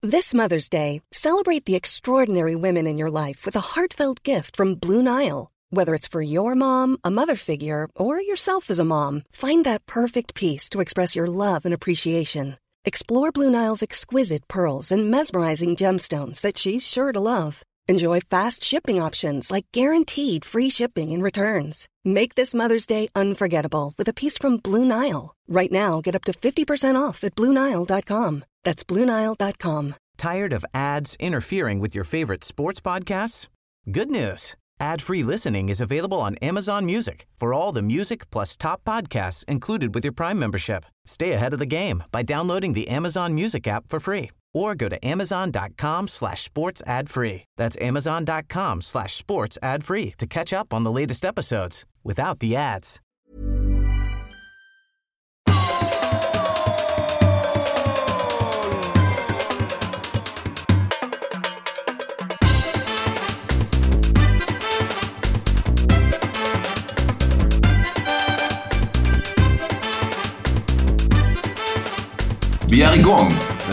This Mother's Day, celebrate the extraordinary women in your life with a heartfelt gift from Blue Nile. Whether it's for your mom, a mother figure, or yourself as a mom, find that perfect piece to express your love and appreciation. Explore Blue Nile's exquisite pearls and mesmerizing gemstones that she's sure to love. Enjoy fast shipping options like guaranteed free shipping and returns. Make this Mother's Day unforgettable with a piece from Blue Nile. Right now, get up to 50% off at BlueNile.com. That's BlueNile.com. Tired of ads interfering with your favorite sports podcasts? Good news. Ad-free listening is available on Amazon Music for all the music plus top podcasts included with your Prime membership. Stay ahead of the game by downloading the Amazon Music app for free or go to amazon.com/sports ad free. That's amazon.com/sports ad free to catch up on the latest episodes without the ads. Vi är igång.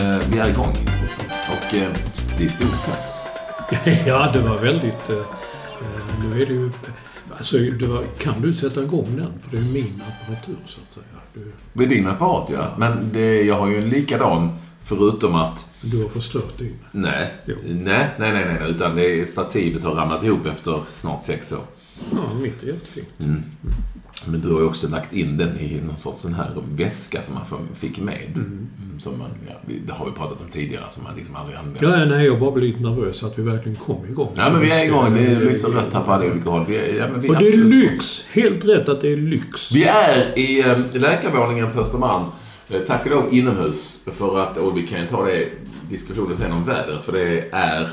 Och det är stor fest. Ja, det var väldigt... Nu är det ju... Alltså, kan du sätta igång den? För det är min apparatur, så att säga. Det är din apparat, ja. Men jag har ju en likadan, förutom att... Du har förstört din. Nej. Utan stativet har ramlat ihop efter snart 6 år. Ja, mitt är jättefint. Men du har ju också lagt in den i någon sorts sån här väska som man fick med. Som man, det har vi pratat om tidigare, som man liksom aldrig använder. Ja, nej, jag bara blir lite nervös att vi verkligen kommer igång. Ja, men vi är igång. Det är lyser rött här på alla olika håll. Och det är lyx. Helt rätt att det är lyx. Vi är i läkarvåningen på Östermalm. Tack och lov inomhus. För att, och vi kan ju ta det diskussionen sen om vädret. För det är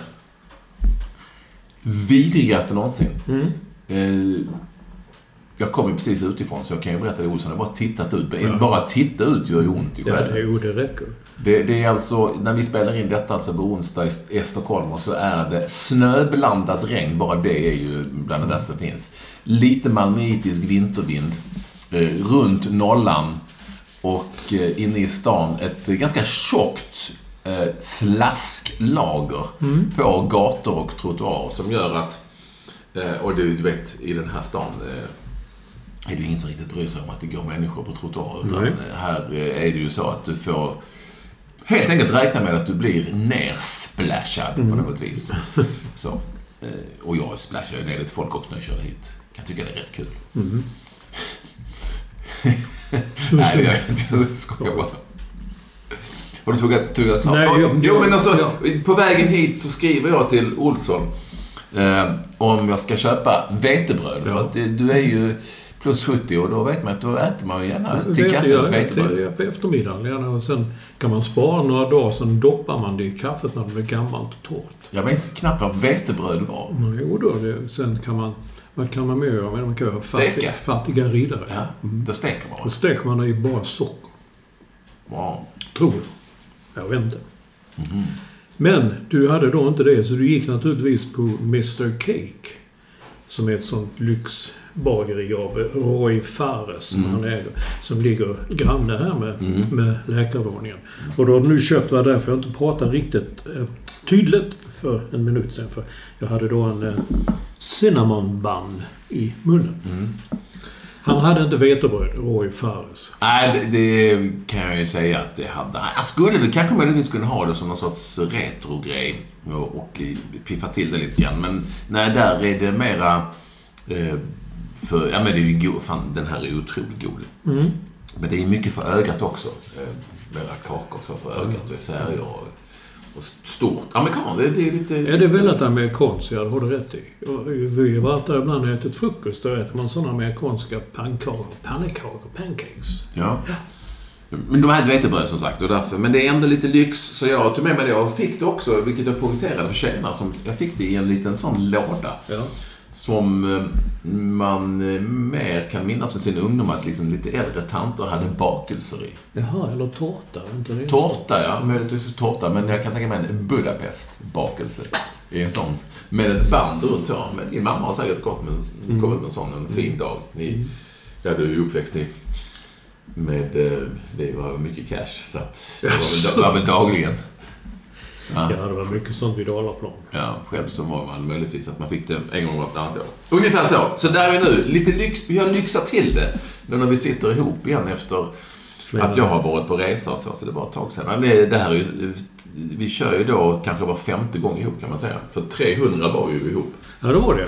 vidrigaste någonsin. Jag kom ju precis utifrån, så jag kan ju berätta det, Olsson. Jag har bara tittat ut. Bara titta ut gör ju ont i själv. Det räcker. Det är alltså, när vi spelar in detta så på onsdag i Stockholm, och så är det snöblandad regn. Bara det är ju bland det där som finns. Lite malmöitisk vintervind. Runt nollan. Och inne i stan ett ganska tjockt slasklager på gator och trottoarer som gör att, och du vet, i den här stan är det ju ingen som riktigt bryr sig om att det går människor på trottoarer, utan här är det ju så att du får helt enkelt räkna med att du blir nersplashad på något vis. Så, och jag splashar ju ner lite folk också när jag körde hit. Kan tycka det är rätt kul. Nej, det gör jag inte. Jag skojar bara. Har du tuggat klart? Nej, men alltså, på vägen hit så skriver jag till Olsson om jag ska köpa vetebröd. För att du är ju plus 70 och då vet man att då äter man ju gärna till kaffet vetebröd. Jag på eftermiddagen gärna, och sen kan man spara några dagar, sen doppar man det i kaffet när det blir gammalt och torrt. Jag vet knappt vad vetebröd var. Jo då, sen kan man... Vad kan man med göra? Man kan göra fattiga riddare. Ja, då steker man. Då steker man i bara socker. Wow. Tror jag. Jag vet inte. Men du hade då inte det, så du gick naturligtvis på Mr. Cake. Som är ett sånt lyxbageri av Roy Fares som han äger. Som ligger granne här med läkarvåningen. Och då har du nu köpt, var därför jag inte pratar riktigt tydligt för en minut sedan. För jag hade då en cinnamon bun i munnen. Han hade inte vetebröd, Roy Fares. Nej, det kan jag ju säga att det hade. Jag skulle det kanske möjligtvis kunna ha det som någon sorts retro-grej och piffa till det lite grann. Men nej, där är det mera för, ja, men det är ju god, fan, den här är otroligt god. Men det är mycket för ögat också. Mera kakor så för ögat och färger och stort. Amerikan, det är lite... Ja, det är väldigt amerikanskt, jag har du rätt i. Vi har varit där ibland och ätit frukost, då äter man sådana amerikanska pancakor, pancakes. Ja. Men de här vetebröd som sagt, och därför, men det är ändå lite lyx, så jag tog med mig det och fick det också, vilket jag poängterade för tjejerna, som jag fick det i en liten sån låda. Ja. Som man mer kan minnas från sin ungdom, att liksom lite äldre tanter hade bakelser i. Jaha, eller tårta. Inte det? Tårta, ja. Möjligtvis tårta, men jag kan tänka mig en Budapest-bakelse i en sån. Med ett band runt så. Men din mamma har säkert gått med en sån en fin dag. Ja, du är ju uppväxt i med det var mycket cash, så att det var väl dagligen. Ja. Ja, det var mycket sånt vid Dalaplan. Ja, själv så var man möjligtvis att man fick det en gång vart annat år. Ungefär så. Så där är vi nu. Lite vi har lyxat till det. Nu när vi sitter ihop igen efter att jag har varit på resa och så det var ett tag sedan. Men det här är ju, vi kör ju då kanske var 5:e gång ihop kan man säga. För 300 var ju ihop. Ja, det var det.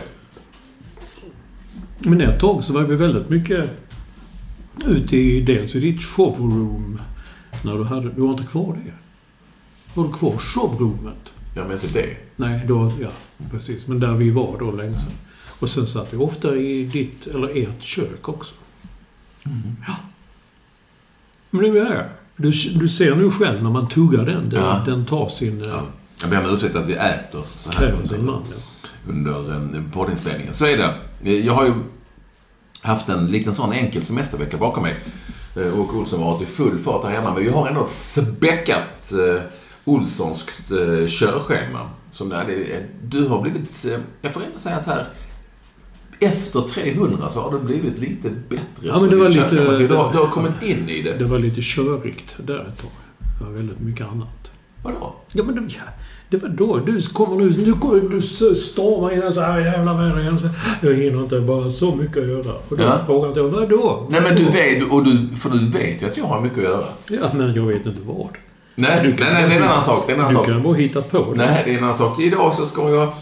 Men ett tag så var vi väldigt mycket ute i dels i ditt showroom. När du var inte kvar det. Var du kvar showroomet? Ja, men inte det. Nej, då, ja, precis. Men där vi var då länge sedan. Och sen satt vi ofta i ditt, eller ert kök också. Mm. Ja. Men det är här. Du ser nu själv när man tuggar den. Den tar sin... Ja. Jag ber om ursäkt att vi äter så här under poddinspelningen. Så är det. Jag har ju haft en liten sån enkel semestervecka bakom mig. Och Olsson var i full fart här hemma. Men vi har ändå ett späckat Olssonskt körschema. Som du har blivit... Jag får ändå säga så här... Efter 300 så har det blivit lite bättre. Ja, men det var lite... Du har kommit in i det. Det var lite körigt där ett tag. Det var väldigt mycket annat. Vadå? Ja, men det var då. Du stormar in och så här jävla väder. Jag hinner inte, bara så mycket att göra. Och då frågade jag, vadå? Nej, men du vet ju att jag har mycket att göra. Ja, men jag vet inte vad. Nej, det är en annan sak. Du kan bara hitta på det. Nej, det är en annan sak. Idag så ska jag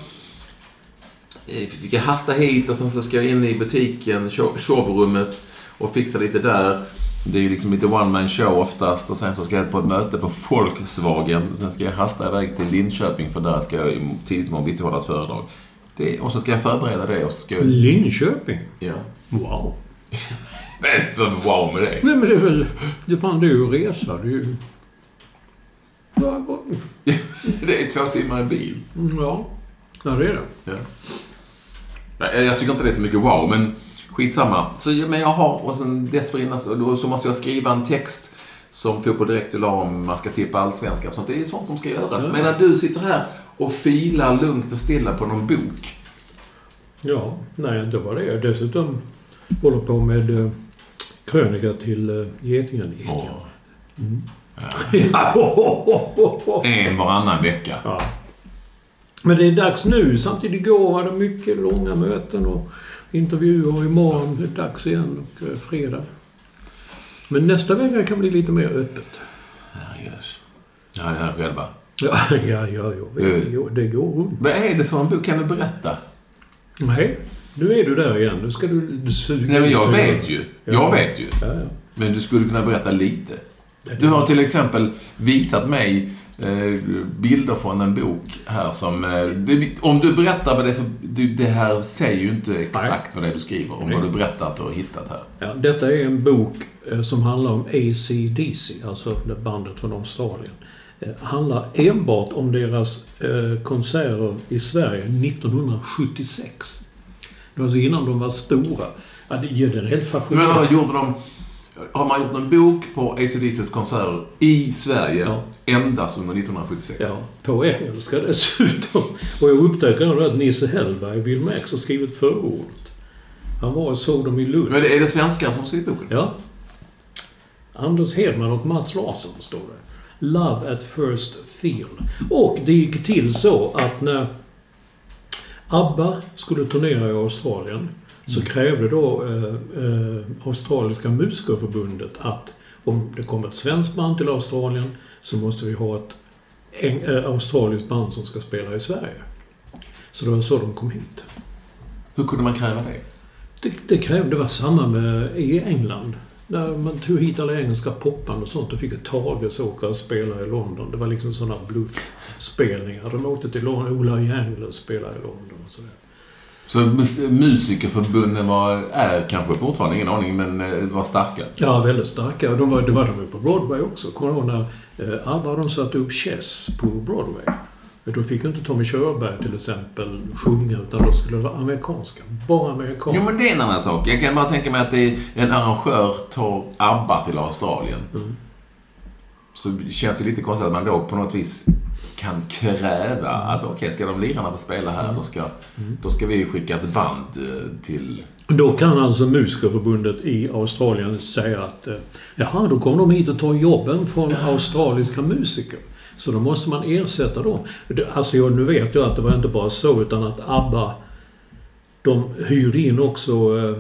hasta hit och sen så ska jag in i butiken, shovrummet och fixa lite där. Det är ju liksom lite one-man show oftast och sen så ska jag på ett möte på Volkswagen. Sen ska jag hasta iväg till Linköping för där ska jag tidigt med bitti hålla ett föredrag. Och så ska jag förbereda det och så ska jag... Linköping? Ja. Wow. Vad är det för wow med det? Nej, men det är väl... Det är ju resa, det är ju... Det är 2 timmar i bil. Ja, det är det. Ja. Jag tycker inte det är så mycket wow, men skitsamma. Men jag har, och sen dessförinnan så måste jag skriva en text som Fotboll Direkt vill ha om man ska tippa allsvenska. Så det är sånt som ska göras. Ja. Men när du sitter här och filar lugnt och stilla på någon bok. Ja, nej, det var det. Jag dessutom håller på med krönika till Getingen. Ja. Mm. Ja. En varannan vecka. Ja. Men det är dags nu. Samtidigt igår var det mycket långa möten och intervjuer. Imorgon är det dags igen och fredag. Men nästa vecka kan bli lite mer öppet. Ja, just. Ja, det här själva. Ja, det går runt. Vad är det för en bok? Kan du berätta? Nej, nu är du där igen. Nu ska du suga. Nej, men jag vet ju. Jag vet ju. Ja. Men du skulle kunna berätta lite. Du har till exempel visat mig bilder från en bok här som... om du berättar vad det är för... Det här säger ju inte exakt vad det är du skriver. Om vad du berättar att du har hittat här. Ja, detta är en bok som handlar om AC/DC, alltså det bandet från Australien. Handlar enbart om deras konserter i Sverige 1976. Det var alltså innan de var stora. Ja, det är helt fascinerande. Men vad gjorde de... Har man gjort en bok på AC/DC:s konserter i Sverige endast under 1976? Ja, på engelska dessutom. Och jag upptäcker att Nisse Hellberg, Bill Max, har skrivit förordet. Han var och såg dem i Lund. Men är det svenskar som skrivit boken? Ja. Anders Hedman och Mats Larsson står det. Love at first feel. Och det gick till så att när ABBA skulle turnera i Australien så krävde då Australiska musikerförbundet att om det kommer ett svenskt band till Australien så måste vi ha ett australiskt band som ska spela i Sverige. Så det var så de kom hit. Hur kunde man kräva det? Det var samma med i England. När man tog hit alla engelska popband och sånt och fick ett Tages åka och spela i London. Det var liksom sådana bluffspelningar. De åkte till London, Ola Young och spelade i London och sådär. Så musikerförbunden är kanske fortfarande ingen aning, men var starka? Ja, väldigt starka. Det var de på Broadway också. Kommer du ihåg när ABBA de satte upp Chess på Broadway? Då fick inte Tommy Körberg till exempel sjunga, utan då skulle det vara amerikanska. Bara amerikanska. Jo, men det är en annan sak. Jag kan bara tänka mig att det är en arrangör tar ABBA till Australien. Mm. Så det känns ju lite konstigt att man då på något vis kan kräva att okej, ska de lirarna få spela här, då ska vi skicka ett band till... Då kan alltså musikerförbundet i Australien säga att jaha, då kommer de hit och tar jobben från australiska musiker. Så då måste man ersätta dem. Alltså nu vet jag att det var inte bara så, utan att ABBA, de hyrde in också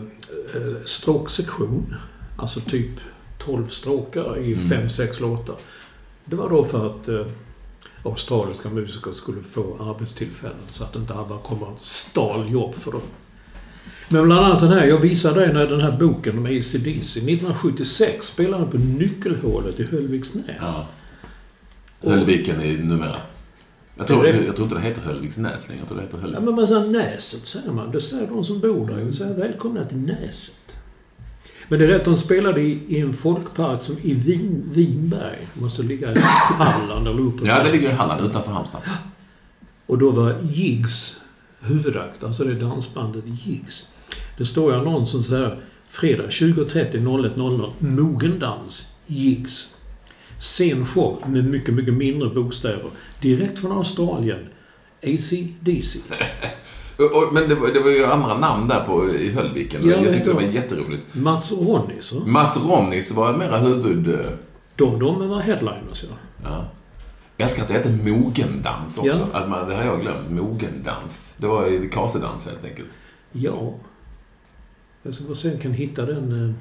stråksektion. Alltså typ 12 stråkar i 5-6 låtar. Det var då för att australiska musiker skulle få arbetstillfällen, så att inte ABBA kommer att stal jobb för dem. Men bland annat den här, jag visade dig när den här boken om AC/DC 1976 spelade på Nyckelhålet i Höllviksnäs. Ja. Höllviken är numera. Jag tror inte det heter Höllviksnäs längre. Jag tror det heter Höllviken. Ja, men man säger Näset, säger man. Det säger de som bor där. Och säger välkomna till Näset. Men det är rätt, de spelade i en folkpark som i Vinberg. Det måste ligga i Halland eller uppe. Ja, det ligger i Halland utanför Halmstad. Och då var Jigs huvudakt, alltså det dansbandet Jigs. Det står i annonsen så här: fredag 20.30 01.00 Mogendans Jigs. Sen show med mycket, mycket mindre bokstäver. Direkt från Australien. AC/DC. Men det var ju andra namn där i Höllviken. Ja, jag tyckte det var jätteroligt. Mats Ronnis. Mats Ronnis var mera huvud... De var headliners, ja. Jag älskar att det heter Mogendans också. Ja. Det har jag glömt. Mogendans. Det var i kasedans helt enkelt. Ja. Jag ska bara se om jag kan hitta den...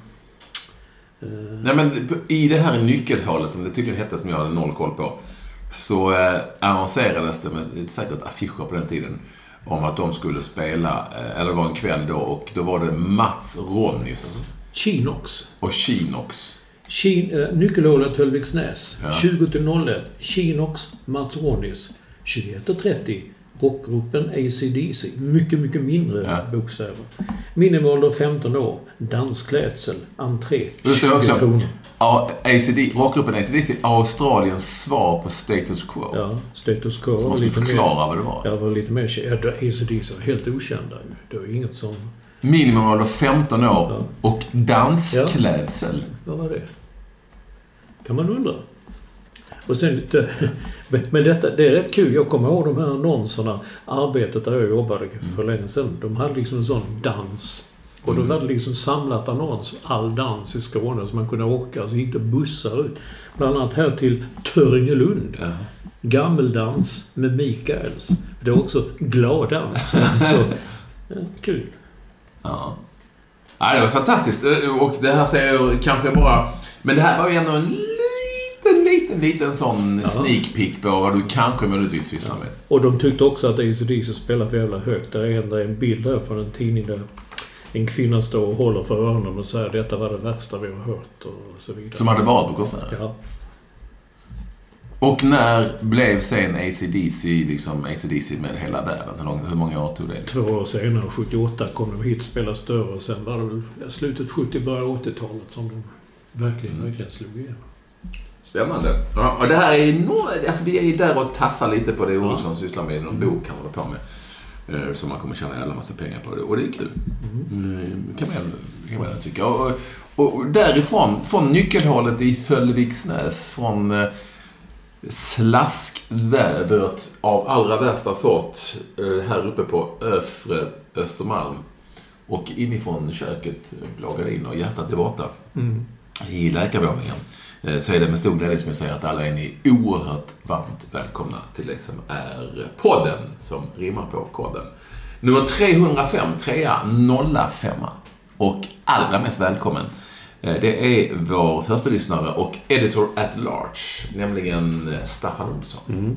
Nej, men i det här nyckelhålet som det tydligen hette, som jag hade noll koll på, så annonserades det med säkert affischer på den tiden om att de skulle spela, eller det var en kväll då, och då var det Mats Ronnis. Chinox. Och Chinox. Nyckelhålet Höllviksnäs. Ja. 20-01. Chinox, Mats Ronnis. 21.30. Rockgruppen AC/DC. Mycket, mycket mindre bokstäver. Minimålder 15 år. Dansklädsel. Entré. 20 kronor. Ja, rockgruppen AC/DC, Australiens svar på Status Quo. Ja, Status Quo. Så man skulle förklara vad det var. Ja, var lite mer... AC/DC var helt okända. Det var inget som... Minimum 15 år och dansklädsel. Ja. Vad var det? Kan man undra. Och sen lite... Men detta, det är rätt kul. Jag kommer ihåg de här annonserna. Arbetet där jag jobbade för länge sedan. De hade liksom en sån dans. Och då hade liksom samlat annons. All dans i Skåne som man kunde åka. Så gick det bussar ut. Bland annat här till Törngelund. Ja. Gammeldans med Mikaels. Det är också gladans. Så, ja, kul. Ja. Ja, det var fantastiskt. Och det här säger jag kanske bara... Men det här var ju ändå en liten sån sneak peek på vad du kanske möjligtvis sysslar med. Och de tyckte också att AC/DC spelar för jävla högt. Det är en bild där från en tidning där en kvinna står och håller för öronen och säger detta var det värsta vi har hört och så vidare. Som hade varit på konserten? Ja. Och när blev sen AC/DC med hela världen? Hur många år tog det? 2 år senare, 78, kom de hit och spelade större. Och sen var det väl slutet 70, början 80-talet som de verkligen slog igenom. Spännande. Ja, och det här är alltså vi är där och tassar lite på det Olsson sysslar med i någon bok kan man på med. Som man kommer tjäna en jävla massa pengar på det. Och det är kul. Kan man tycka. Och därifrån, från nyckelhålet i Höllviksnäs, från slaskvädret av allra värsta sort här uppe på Övre Östermalm och inifrån köket lagade in och hjärtat är borta i läkarvåningen, så är det med stor glädje som jag säger att alla är ni oerhört varmt välkomna till det som är podden som rimmar på koden. Nummer 305, 305 och allra mest välkommen. Det är vår första lyssnare och editor at large, nämligen Staffan Olsson.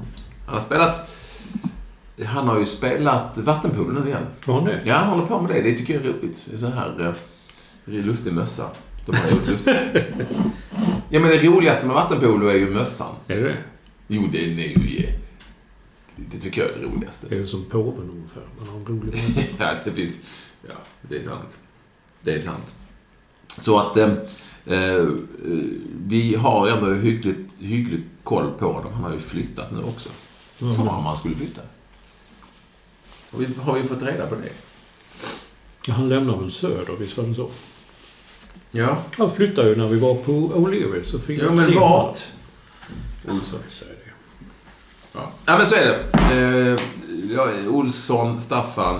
Han har ju spelat vattenpolo nu igen. Ja, han håller på med det. Det tycker jag är roligt. Det är så här lustig mössa. De har gjort lustigt. Ja, men det roligaste med vattenpolo är ju mössan. Är det? Jo, det är ju... Det tycker jag är det roligaste. Det är ju som påven ungefär. Man har en rolig mössa. Ja, det finns... Ja, det är sant. Det är sant. Så att vi har ändå hyggligt koll på dem. Han har ju flyttat nu också. Som om han skulle flytta. Har vi fått reda på det? Ja, han lämnar väl söder, visst var det så? Ja. Han flyttade ju när vi var på O'Leary. Så fick men vart? Olsson säger det. Ja, men så är det. Olsson, Staffan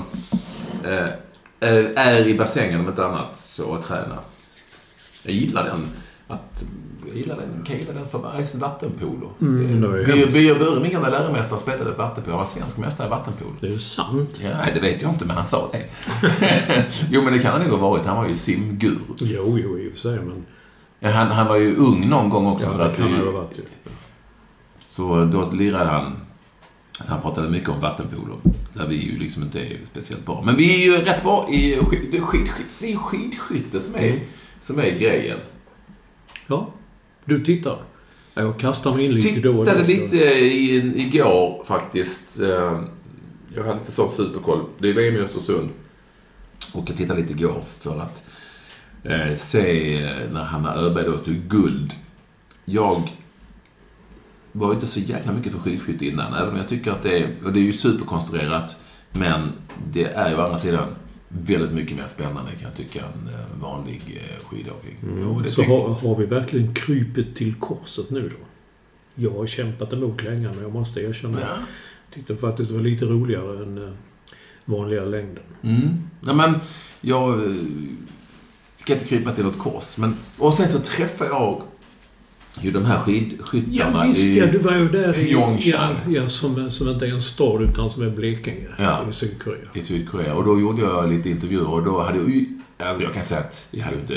är i bassängen om ett annat så och tränar. Jag gillar den att gillar den för varje vattenpolo. Birger Burming, när läromästaren spelade vattenpolo. Han var svensk mästare i vattenpolo. Det är sant. Ja, det vet jag inte, men han sa det. Jo, men det kan han nog ha varit. Han var ju simgur. Jo, i och för sig, men... Ja, han var ju ung någon gång också. Ja, så det kan han ha varit. Så då lirade han pratade mycket om vattenpolo. Där vi ju liksom inte är speciellt bra. Men vi är ju rätt bra i skidskytte som är grejen. Ja, du tittar. Jag kastar mig in lite då. Tittade lite igår faktiskt. Jag hade lite sån superkoll. Det är VM i Östersund. Och jag tittade lite igår för att se när Hanna Öberg då tog guld. Jag var inte så jäkla mycket för skidskytte innan. Även om jag tycker att det är ju superkonstruerat. Men det är ju å andra sidan väldigt mycket mer spännande kan jag tycka än vanlig skidåkning. Så har vi verkligen krypet till korset nu då? Jag har kämpat emot länge, men jag måste erkänna. Ja. Jag tyckte faktiskt det var lite roligare än vanliga längden. Ja, men jag ska inte krypa till något kors. Och sen så träffar jag ju de här skidskyttarna. Ja, visst, du var ju där i som inte är en stad utan som är Blekinge i Sydkorea. I Sydkorea. Och då gjorde jag lite intervjuer och då hade jag kan säga att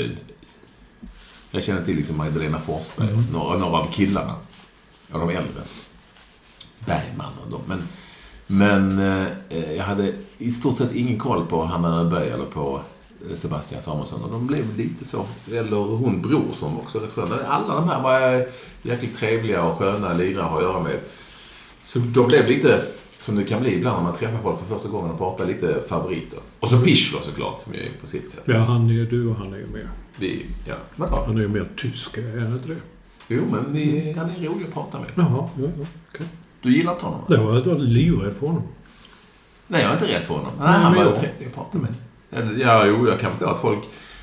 jag känner till liksom Magdalena Forsberg några av killarna. Ja, de äldre. Bergman och dem. Men jag hade i stort sett ingen koll på Hanna Öberg eller på Sebastian Samuelsson, och de blev lite så, eller hon Bror som också rätt skön. Alla de här var jäkligt trevliga och sköna lirare att göra med. Så de blev lite, som det kan bli ibland när man träffar folk för första gången och pratar, lite favoriter. Och så Pichler såklart, som är på sitt sätt. Ja, han är ju du och han är ju mer. Han är ju mer tysk, är han inte det? Jo, men han är rolig att prata med. Jaha, okej. Du gillar inte honom? Ja, jag var livrädd för honom. Nej, jag är inte rädd för honom. Nej, han var trevlig att prata med. Ja, jag kan förstå att folk...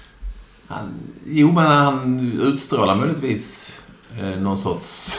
Men han utstrålar möjligtvis någon sorts...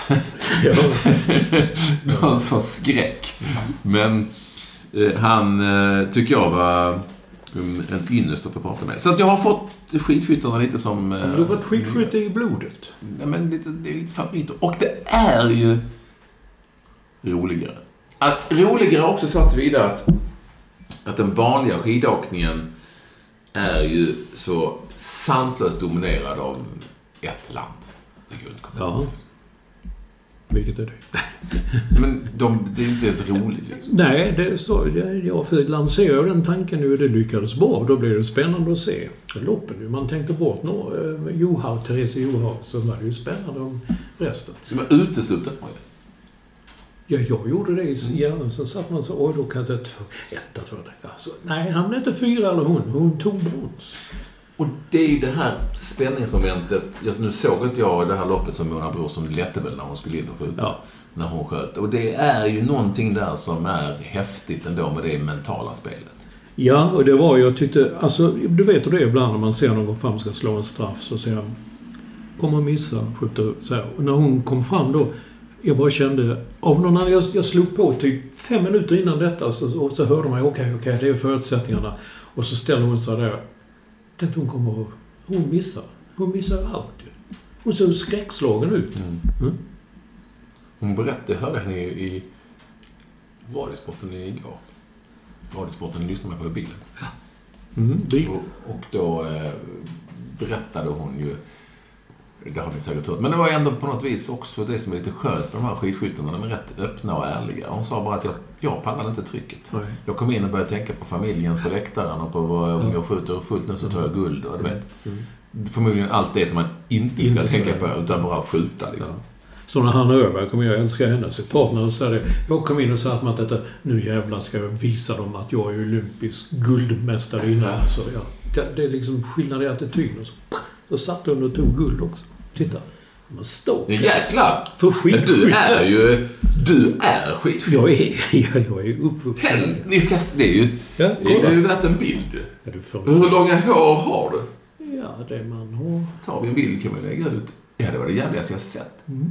någon sorts skräck. Men han tycker jag var en ynnest att få prata med. Så att jag har fått skidskyttarna lite som... Du har fått skidskytte i blodet. Ja, men det är lite favoriter. Och det är ju roligare. Roligare också så att vidare att den vanliga skidåkningen är ju så sanslöst dominerad av ett land. Ja. Vilket är det? Men det är inte ens roligt. Liksom. Nej, det är så. Jag lanserade den tanken nu, det lyckades bra. Då blir det spännande att se loppen. Man tänkte bort Therese Johaug, så var det ju spännande om resten. Så man utesluter det? Ja, jag gjorde det i hjärnan. Så satt man så, då kan jag etta för det. Alltså, nej, han är inte 4 eller hon tog brons. Och det är ju det här spänningsmomentet. Nu såg inte jag det här loppet som Mona Brorsson lätte väl när hon skulle in och skjuta. Ja. När hon sköt. Och det är ju någonting där som är häftigt ändå med det mentala spelet. Ja, och det var jag tyckte... Alltså, du vet hur det är ibland när man ser någon fram ska slå en straff. Så säger jag, kommer missa, skjuter så här. Och när hon kom fram då... Jag bara kände, av någon annan, jag slog på typ 5 minuter innan detta och så hörde man, okej, det är förutsättningarna. Och så ställer hon sig där. Tänkte hon missar. Hon missar allt ju. Hon såg skräckslagen ut. Hon berättade, hörde henne i radiosporten igår. Radiosporten lyssnade man på i bilen. Och då berättade hon ju, det har ni säkert hört. Men det var ändå på något vis också det som är lite skönt med de här skidskyttarna. De är rätt öppna och ärliga. Hon sa bara att jag pallade inte trycket. Nej. Jag kom in och började tänka på familjen, på läktaren och på om jag skjuter fullt nu så tar jag guld. Och du vet. Förmodligen allt det som man inte ska tänka på utan bara skjuta liksom. Ja. Så när Hanna Öberg kommer jag älskar hennes partner och säger jag kom in och sa att man tänkte, nu jävlar ska jag visa dem att jag är olympisk guldmästare innan. Ja. Så det är liksom skillnad i attityd. Då satt hon och tog guld också. Titta. Man står. Jäklar. För skidskytte. Du är skidskytte. Jag är uppvuxen. Det är ju... Ja, det är ju värt en bild. Ja, hur långa hår har du? Ja, det man har... Tar vi en bild kan vi lägga ut. Ja, det var det jävligaste jag sett.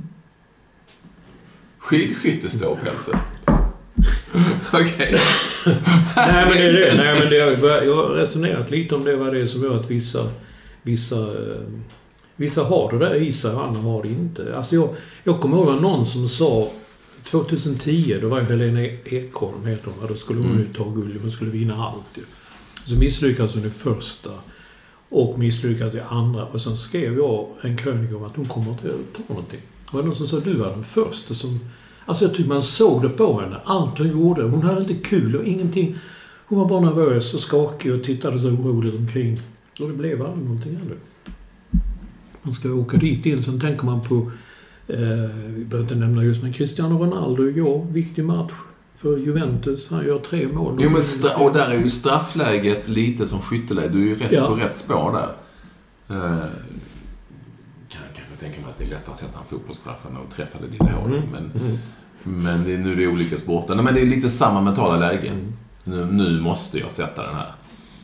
Skidskytteståpelse. Okej. Nej, men det jag har resonerat lite om det var det som gör att vissa Vissa har det där i sig och andra har det inte. Alltså jag kommer ihåg någon som sa 2010, då var Helena Ekholm heter hon. Då skulle hon ju ta guld, hon skulle vinna allt ju. Så misslyckades hon i första och misslyckades i andra. Och sen skrev jag en krönika om att hon kommer inte att ta någonting. Det var någon som sa att du var den första som... Alltså jag tyckte man såg det på henne. Allt hon gjorde. Hon hade inte kul och ingenting. Hon var bara nervös och skakig och tittade så oroligt omkring. Och det blev aldrig någonting ändå. Man ska åka dit in. Sen tänker man på... vi behöver inte nämna just med Cristiano Ronaldo igår. Viktig match för Juventus. Han gör 3 mål. Jo, men och där är ju straffläget lite som skytteläge. Du är ju rätt på rätt spår där. Kanske tänker mig att det är lättare att sätta en fotbollsstraff än att träffa det lilla hålet. Men nu är det olika sporter. Men det är lite samma mentala läge. Nu måste jag sätta den här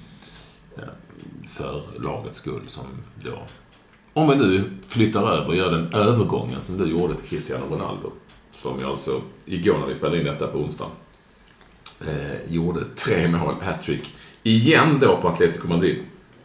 för lagets skull som då. Om vi nu flyttar över och gör den övergången som du gjorde till Cristiano Ronaldo, som jag alltså igår när vi spelade in detta på onsdag gjorde 3 mål, hattrick igen då på Atletico Madrid,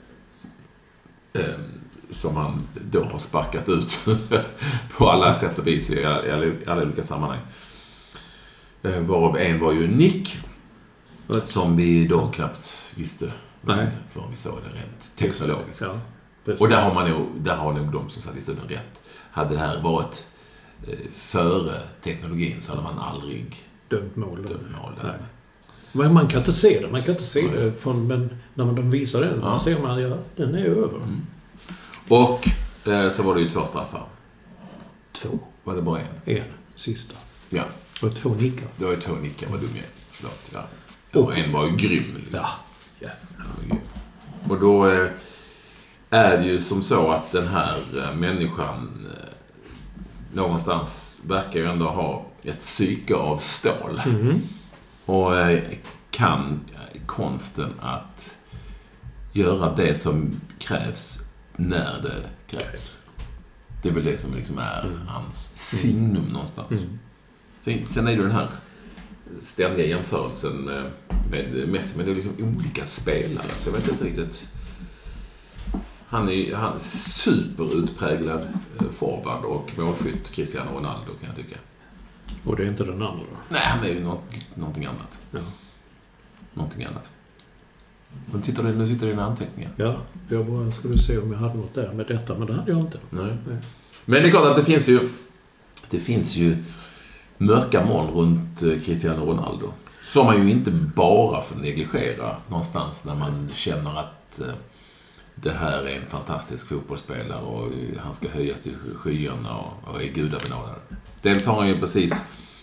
som han då har sparkat ut på alla sätt och vis i alla olika sammanhang. Varav en var ju Nick, som vi då knappt visste för vi såg det rent teknologiskt. Ja. Och där har nog de som satt i studion rätt. Hade det här varit före teknologin så hade man aldrig dömt mål där. Men man kan inte se det. Man kan inte se det från, men när de visar det så ser man att den är över. Och så var det ju 2 straffar. 2? Var det bara en? En, sista. Ja. Och 2 nickar. Det var ju 2 nickar, vad dum jag är. Förlåt, ja. Och en var ju grym. Ja. Och då är det ju som så att den här människan någonstans verkar ju ändå ha ett psyke av stål. Och kan konsten att göra det som krävs när det krävs. Det är väl det som liksom är hans signum någonstans. Sen är det den här ständiga jämförelsen med Messi, men det är liksom olika spelare, så jag vet inte riktigt. Han är superutpräglad forward och målskytt, Cristiano Ronaldo, kan jag tycka. Och det är inte den andra då? Nej, han är ju någonting annat. Ja. Någonting annat. Men nu sitter det i anteckningar. Ja, jag bara skulle se om jag hade något där med detta, men det hade jag inte. Nej. Men det är klart att det finns ju mörka moln runt Cristiano Ronaldo. Som man ju inte bara får negligera någonstans när man känner att det här är en fantastisk fotbollsspelare och han ska höjas till skyarna och är gudabenådad. Dels har han ju precis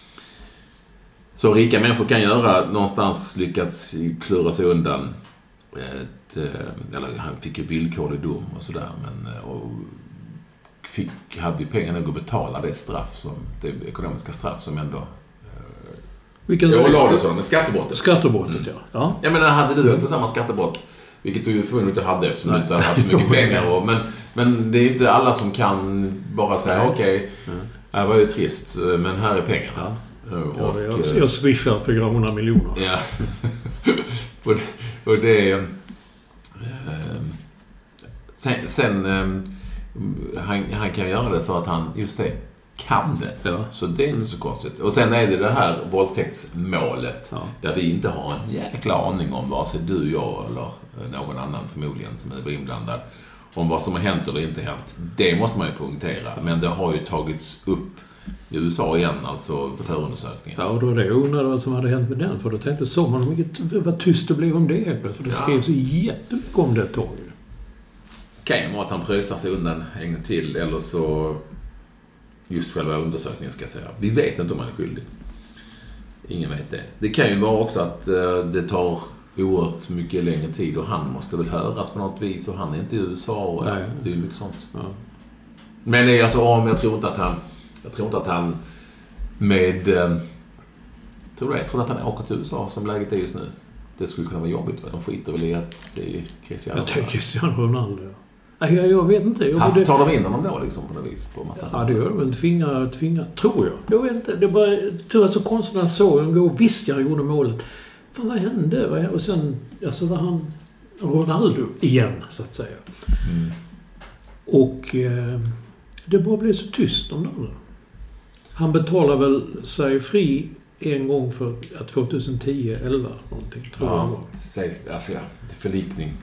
så rika människor kan göra någonstans lyckats klura sig undan eller han fick ju villkorlig dom och sådär, men och hade ju pengar nog att betala det straff som det ekonomiska straff som ändå jag la det så med skattebrottet. Ja. Jag menar, hade du på samma skattebrott, vilket du ju förmodligen inte hade eftersom du inte hade haft så mycket pengar men det är inte alla som kan bara säga okej, det var ju trist, men här är pengarna. Jag swishar 400 miljoner. Ja. och det sen han kan göra det för att han just det kan det. Ja. Så det är inte så konstigt. Och sen är det här våldtäktsmålet där vi inte har en jäkla aning om vare sig du, jag eller någon annan förmodligen som är inblandad om vad som har hänt eller inte hänt. Det måste man ju poängtera. Men det har ju tagits upp i USA igen, alltså förundersökningen. Ja, och då är det undrade vad som hade hänt med den. För då tänkte så man vad tyst det blev om det. För det skrevs ju jättemycket om det ett tag. Kan ju vara att han pröjsar sig undan en gång till, eller så just själva undersökningen ska jag säga. Vi vet inte om han är skyldig. Ingen vet det. Det kan ju vara också att det tar oerhört mycket längre tid och han måste väl höras på något vis och han är inte i USA och det är ju mycket sånt. Ja. Men det är alltså jag tror inte att han med jag tror att han åker till USA som läget är just nu. Det skulle kunna vara jobbigt. De skiter väl i att det är Cristiano. Jag tänker Cristiano Ronaldo. Jag vet inte. Tar de in honom då liksom på något vis? På massa ja, det gör de väl. Tvinga, tror jag. Jag vet inte. Det var så konstigt att så de går. Visst, jag gjorde målet. Fan, vad hände? Och sen var han Ronaldo igen, så att säga. Och det bara blev så tyst om det andra. Han betalar väl sig fri en gång för 2010, 11 någonting, tror jag. Ja, sägs alltså förlikning.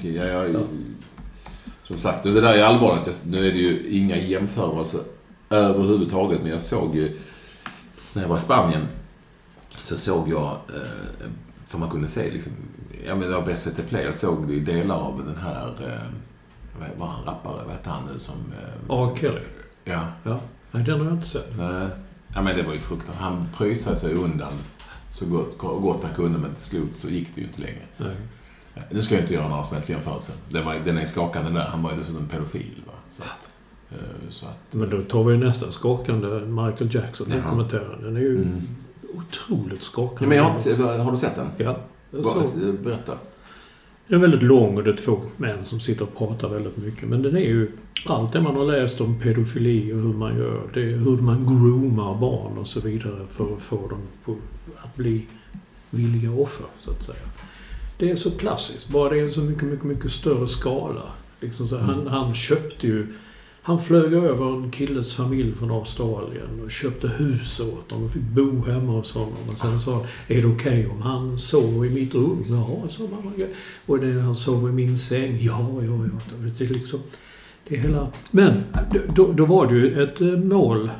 Som sagt, det där är allvarligt. Nu är det ju inga jämförelser överhuvudtaget, men jag såg ju när jag var i Spanien så såg jag för man kunde se liksom, det var på SVT Play, jag såg ju delar av den här vad han rappare, vad heter han nu som Kelly. Ja. Nej, den har jag inte sett. Nej. Ja, men det var ju fruktansvärt. Han pröjsade sig undan så gott han kunde, men till slut så gick det ju inte längre. Nej. Nu ska jag inte göra några som helst jämförelse. Den är skakande där. Han var ju dessutom pedofil, va? Så att... Men då tar vi nästan skakande Michael Jackson-dokumentären. Den är ju otroligt skakande. Ja, men har du sett den? Ja. Berätta. Den är väldigt lång och det är 2 män som sitter och pratar väldigt mycket. Men den är ju allt det man har läst om pedofili och hur man gör. Det är hur man groomar barn och så vidare för att få dem att bli villiga offer, så att säga. Det är så klassiskt. Bara det är en så mycket större skala. Liksom så han köpte ju... Han flög över en killes familj från Australien och köpte hus åt dem och fick bo hemma hos honom. Och sen sa, är det okej om han sov i mitt rum? Ja, sa man. Och han sov i min säng? Ja. Det är liksom... Det är hela... Men då var det ju ett mål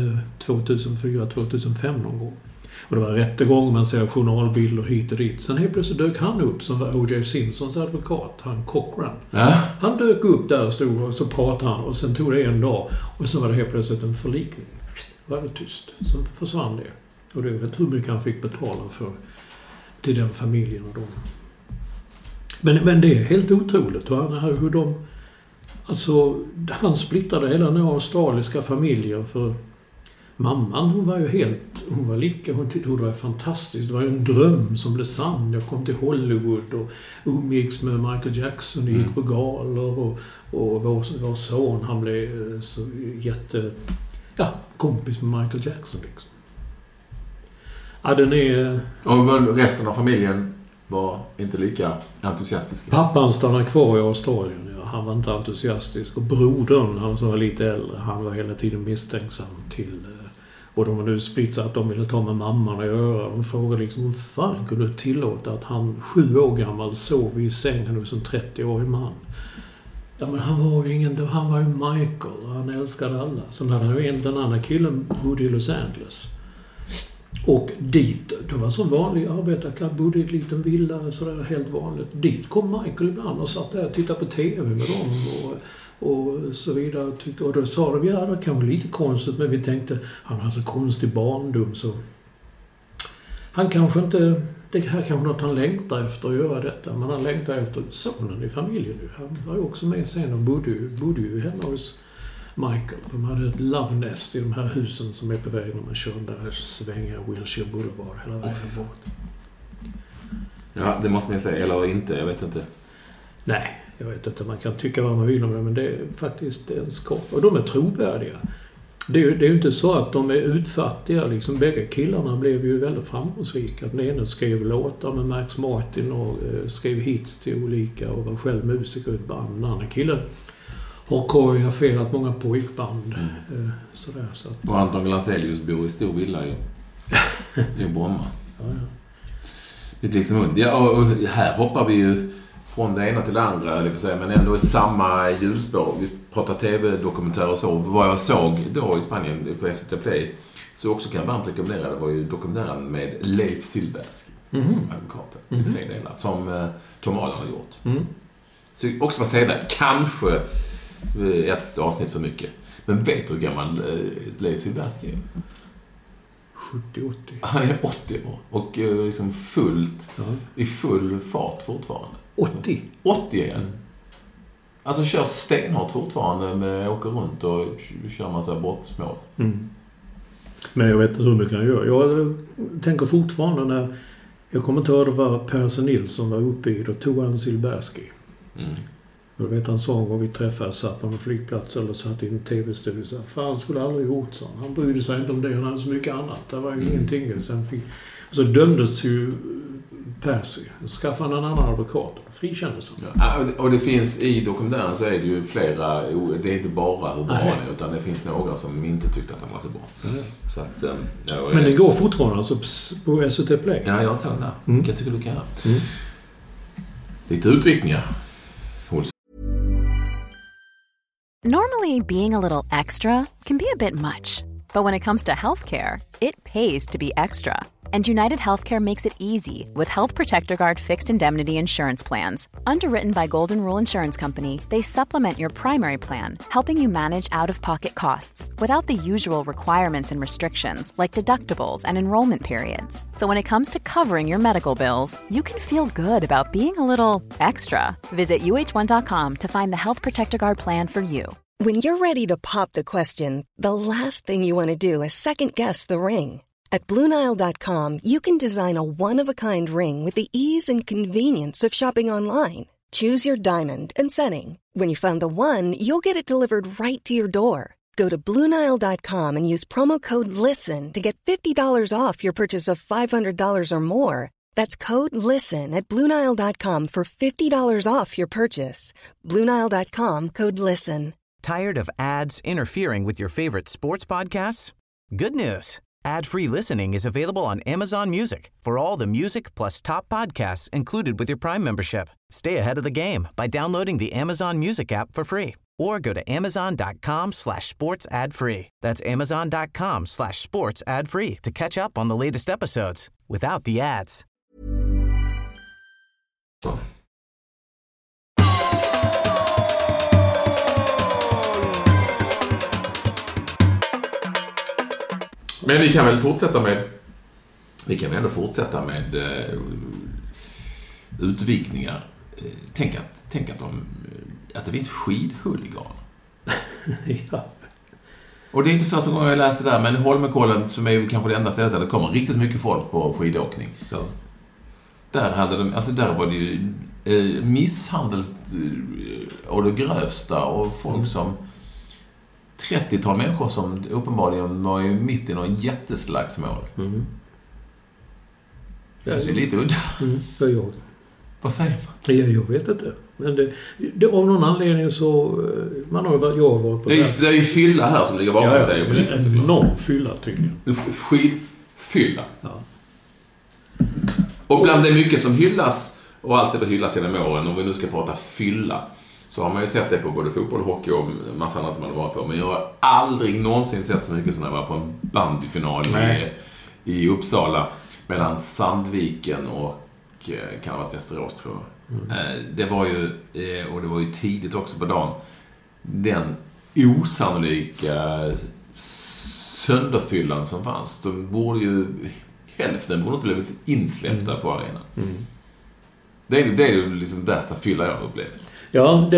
2004-2005 någon gång. Och det var rättegång, man ser journalbilder hit och dit. Sen helt plötsligt dök han upp som var O.J. Simpsons advokat, han Cochran. Ja. Han dök upp där och stod och så pratade han och sen tog det en dag och så var det helt plötsligt en förlikning. Det var det tyst. Sen försvann det. Och det vet hur mycket han fick betala för till den familjen och dem. Men det är helt otroligt hur de... Alltså, han splittrade hela den australiska familjen för... Mamman, hon var lika, hon tyckte det var fantastiskt. Det var ju en dröm som blev sann. Jag kom till Hollywood och umgicks med Michael Jackson och gick på galor och vår son, han blev så kompis med Michael Jackson liksom. Ja, den är... Och resten av familjen var inte lika entusiastiska. Pappan stannade kvar i Australien. Ja, han var inte entusiastisk. Och brodern, han som var lite äldre, han var hela tiden misstänksam till... Och de var nu splittrat att de ville ta med mamman och göra. De frågade liksom, hur fan kunde du tillåta att han 7 år gammal sov i sängen hos en 30-årig man? Ja, men han var ju Michael och han älskade alla. Sen hade han ju den andra killen bodde i Los Angeles. Och dit, det var så vanlig arbetarklass, bodde i en liten villa, sådär helt vanligt. Dit kom Michael ibland och satt där och tittade på TV med dem och så vidare. Och då sa de, ja, det kan vara lite konstigt, men vi tänkte, han har så konstig barndom så... Han kanske inte... Det här kanske något han längtar efter att göra detta, men han längtar efter sonen i familjen nu. Han var ju också med sen och bodde ju hemma hos Michael. De hade ett love nest i de här husen som är på väg när man kör där svängar Wilshire Boulevard hela vägen bort. Ja, det måste man säga, eller inte, jag vet inte. Nej, jag vet inte, man kan tycka vad man vill om det, men det är faktiskt en skap. Och de är trovärdiga. Det är ju inte så att de är utfattiga. Liksom, bägge killarna blev ju väldigt framgångsrika. Den ena skrev låtar med Max Martin och skrev hits till olika och var själv musiker i ett band. Den andra killen har koreograferat många pojkband. Sådär, så att... Och Anton Glanzelius bor i stor villa i Bromma. Ja. Det är liksom, och här hoppar vi ju från det ena till det andra, men ändå i samma hjulspår. Vi pratar tv-dokumentärer och så. Vad jag såg då i Spanien på SVT Play, så också kan jag varmt rekommendera, det var ju dokumentären med Leif Silbersky, advokaten, i 3 delar, som Tom Ahlén har gjort. Så också vad säger det, kanske ett avsnitt för mycket. Men vet du hur gammal Leif Silbersky är? 70-80. Han är 80 år och liksom i full fart fortfarande. 80? 80 igen. Alltså kör stenhårt fortfarande, åker runt och kör massa brottsmål. Men jag vet inte hur mycket han gör. Jag tänker fortfarande när jag kommer inte ihåg det var Per Nilsson var uppe i, då tog han Silbersky. Och då vet han sa och vi träffades, satt på en flygplats eller satt i en tv-studio. Så fan, skulle aldrig gjort så. Han brydde sig inte om det, han hade så mycket annat. Det var ju ingenting. Så dömdes ju Percy. Skaffa en annan advokat. Frikändes han. Ja, och det finns i dokumentären så är det ju flera, det är inte bara hur bra han är, utan det finns några som inte tyckte att han var så bra. Så att, men det går fortfarande alltså på SVT Play? Ja, jag sa det. Jag tycker du kan göra. Lite utvikningar. Normally, being a little extra can be a bit much. But when it comes to healthcare, it pays to be extra. And United Healthcare makes it easy with Health Protector Guard fixed indemnity insurance plans. Underwritten by Golden Rule Insurance Company, they supplement your primary plan, helping you manage out-of-pocket costs without the usual requirements and restrictions like deductibles and enrollment periods. So when it comes to covering your medical bills, you can feel good about being a little extra. Visit uh1.com to find the Health Protector Guard plan for you. When you're ready to pop the question, the last thing you want to do is second-guess the ring. At BlueNile.com, you can design a one-of-a-kind ring with the ease and convenience of shopping online. Choose your diamond and setting. When you find the one, you'll get it delivered right to your door. Go to BlueNile.com and use promo code LISTEN to get $50 off your purchase of $500 or more. That's code LISTEN at BlueNile.com for $50 off your purchase. BlueNile.com, code LISTEN. Tired of ads interfering with your favorite sports podcasts? Good news. Ad-free listening is available on Amazon Music for all the music plus top podcasts included with your Prime membership. Stay ahead of the game by downloading the Amazon Music app for free or go to amazon.com/sports ad free. That's amazon.com/sports ad free to catch up on the latest episodes without the ads. Men vi kan väl fortsätta med utvikningar. Tänk att det finns skidhuliganer. Ja. Och det är inte första gången jag läste det där, men Holmenkollen, som är kanske det enda stället där det kommer riktigt mycket folk på skidåkning. Ja. Där var det ju misshandel och det grövsta, och folk som 30-tal människor som uppenbarligen var mitt i någon jätteslagsmål. Det är lite udda. Vad säger man? Jag vet inte. Men det av någon anledning så... Jag har varit på det är ju fylla här som ligger bakom sig. En enorm fylla, tycker jag. Skidfylla. Ja. Och bland det mycket som hyllas, och alltid hyllas genom åren, om vi nu ska prata fylla, så har man ju sett det på både fotboll, hockey och massa annat som man har varit på. Men jag har aldrig någonsin sett så mycket som när jag var på en bandyfinal i Uppsala mellan Sandviken och kan ha varit Västerås, tror jag. Det var ju tidigt också på dagen. Den osannolika sönderfyllan som fanns. Hälften borde inte blivit insläppta på arenan. Det är ju liksom värsta fylla jag har upplevt. Ja,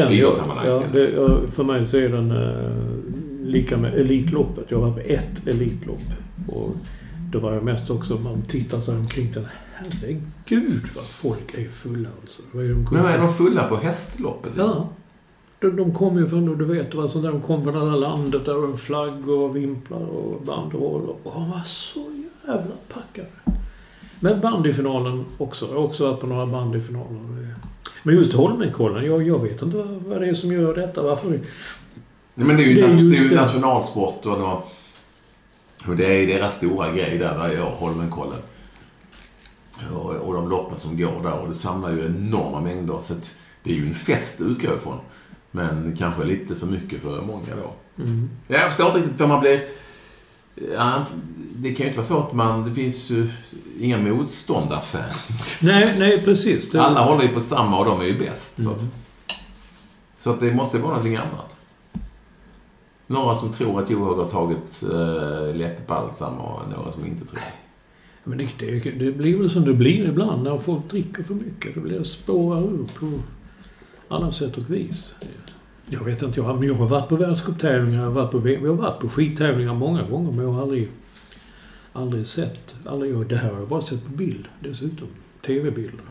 för mig så är den lika med Elitloppet. Jag var på ett Elitlopp. Och då var jag mest också, man tittar sig omkring den. Herregud vad folk är fulla alltså. Men är de fulla på hästloppet? Ja. De kom ju från, du vet, de kom från alla landet där var flaggor och vimplar och banderoller. Och de var så jävla packade. Men bandyfinalen också. Jag har också varit på några bandyfinaler. Men just Holmenkollen, jag vet inte vad det är som gör detta. Varför? Nej, men det är ju nationalsport och det är deras stora grej där varje år, Holmenkollen. Och de loppen som går där, och det samlar ju enorma mängder, så att det är ju en fest utgår ifrån. Men kanske lite för mycket för många då. Jag förstår inte riktigt vad man blir... Ja, det kan ju inte vara så att det finns ju inga motståndarfans. Nej, precis. Alla håller ju på samma och de är ju bäst. Så att det måste vara någonting annat. Några som tror att Johan har tagit läppbalsam och några som inte tror. Men det blir väl som det blir ibland när folk dricker för mycket. Det blir spårar upp på alla sätt och vis. Jag vet inte, jag har varit på världscuptävlingar, jag har varit på skidtävlingar många gånger, men jag har aldrig sett. Det här har jag bara sett på bild, dessutom. TV-bilder.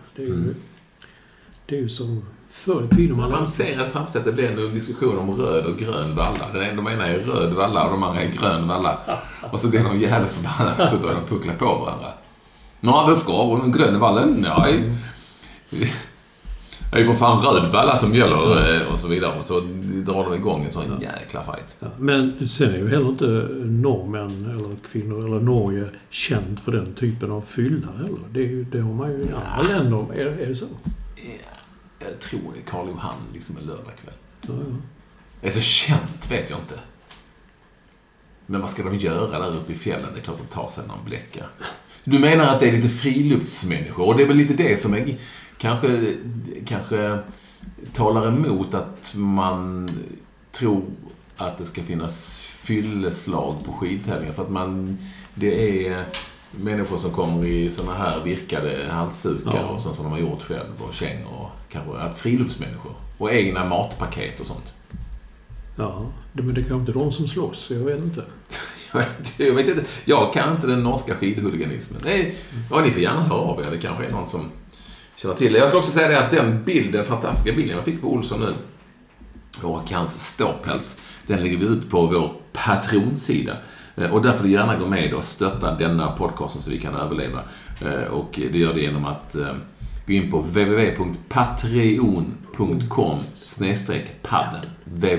Det är ju som förr i tiden. Man ser att framsätt det blir en diskussion om röd och grön valla. Det enda de ena är röd valla och de andra är grön valla. Och så blir de jävligt förbannade och så börjar de puckla på varandra. det ska vara en grön vallen. Nej. Det är för fan rödballa som gäller och så vidare. Och så drar de igång en sån jäkla fight. Ja, men sen är ju heller inte norrmän eller kvinnor eller Norge känd för den typen av fylla heller. Det har man ju i andra länder. Är det så? Jag tror det är Karl Johan liksom en lördagkväll. Ja. Det är så känt, vet jag inte. Men vad ska de göra där uppe i fjällen? Det är klart de tar sig någon bläcka. Du menar att det är lite friluftsmänniskor. Och det är väl lite det som är kanske talar emot att man tror att det ska finnas fylleslag på skidtävlingar. För att det är människor som kommer i såna här virkade halsdukar och sånt som de har gjort själv och kängor och kanske att friluftsmänniskor och egna matpaket och sånt. Ja, men det kan inte de som slåss, jag vet inte. Jag vet inte. Jag kan inte den norska skidhuliganismen. Nej, ni får gärna höra av er. Det kanske är någon som känner till det. Jag ska också säga det att den fantastiska bilden jag fick på Olsson nu och hans ståpäls, den lägger vi ut på vår Patreon-sida. Och därför vill gärna gå med och stötta denna podcasten så vi kan överleva. Och det gör det genom att gå in på www.patreon.com/padden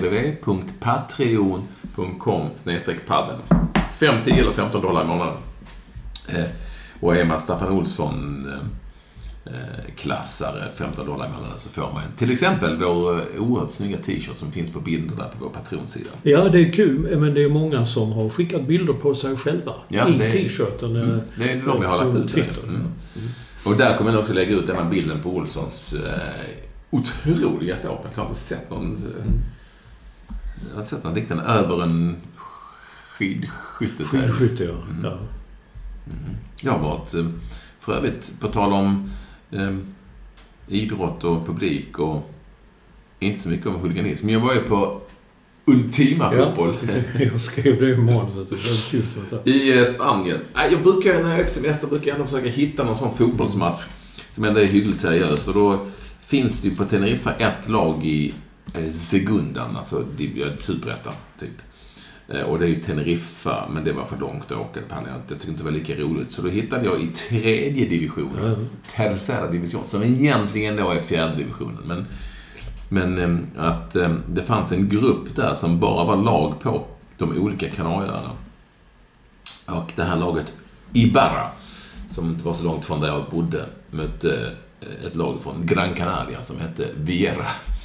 www.patreon.com/padden 50 eller $15 i månaden. Och är man Staffan Olsson klassare $15 i månaden så får man till exempel vår oerhört snygga t-shirt som finns på bilder där på vår Patreon-sida. Ja, det är kul, men det är många som har skickat bilder på sig själva i t-shirten. Det är de jag har lagt ut Twitter. Och där kommer jag också lägga ut den här bilden på Olssons otroliga ståpäls. Jag har inte sett någon jag har inte sett någon riktigt över en skidskytte. Skidskytte, ja. Jag har varit för övrigt på tal om idrott och publik och inte så mycket om huliganism. Men jag var ju på Ultima fotboll. Jag skrev det i morgon i Spanien. Jag brukar när jag är på semester ändå försöka hitta någon sån fotbollsmatch som ändå är hyggligt seriös. Och då finns det ju på Teneriffa ett lag i Segundan, alltså superettan typ. Och det är ju Teneriffa, men det var för långt att åka. Jag tyckte inte det var lika roligt. Så då hittade jag i 3:e divisionen, Tercera division, som egentligen då är 4:e divisionen. Men att det fanns en grupp där som bara var lag på de olika Kanarieöarna. Och det här laget Ibarra, som inte var så långt från där jag bodde, mötte ett lag från Gran Canaria som hette Viera.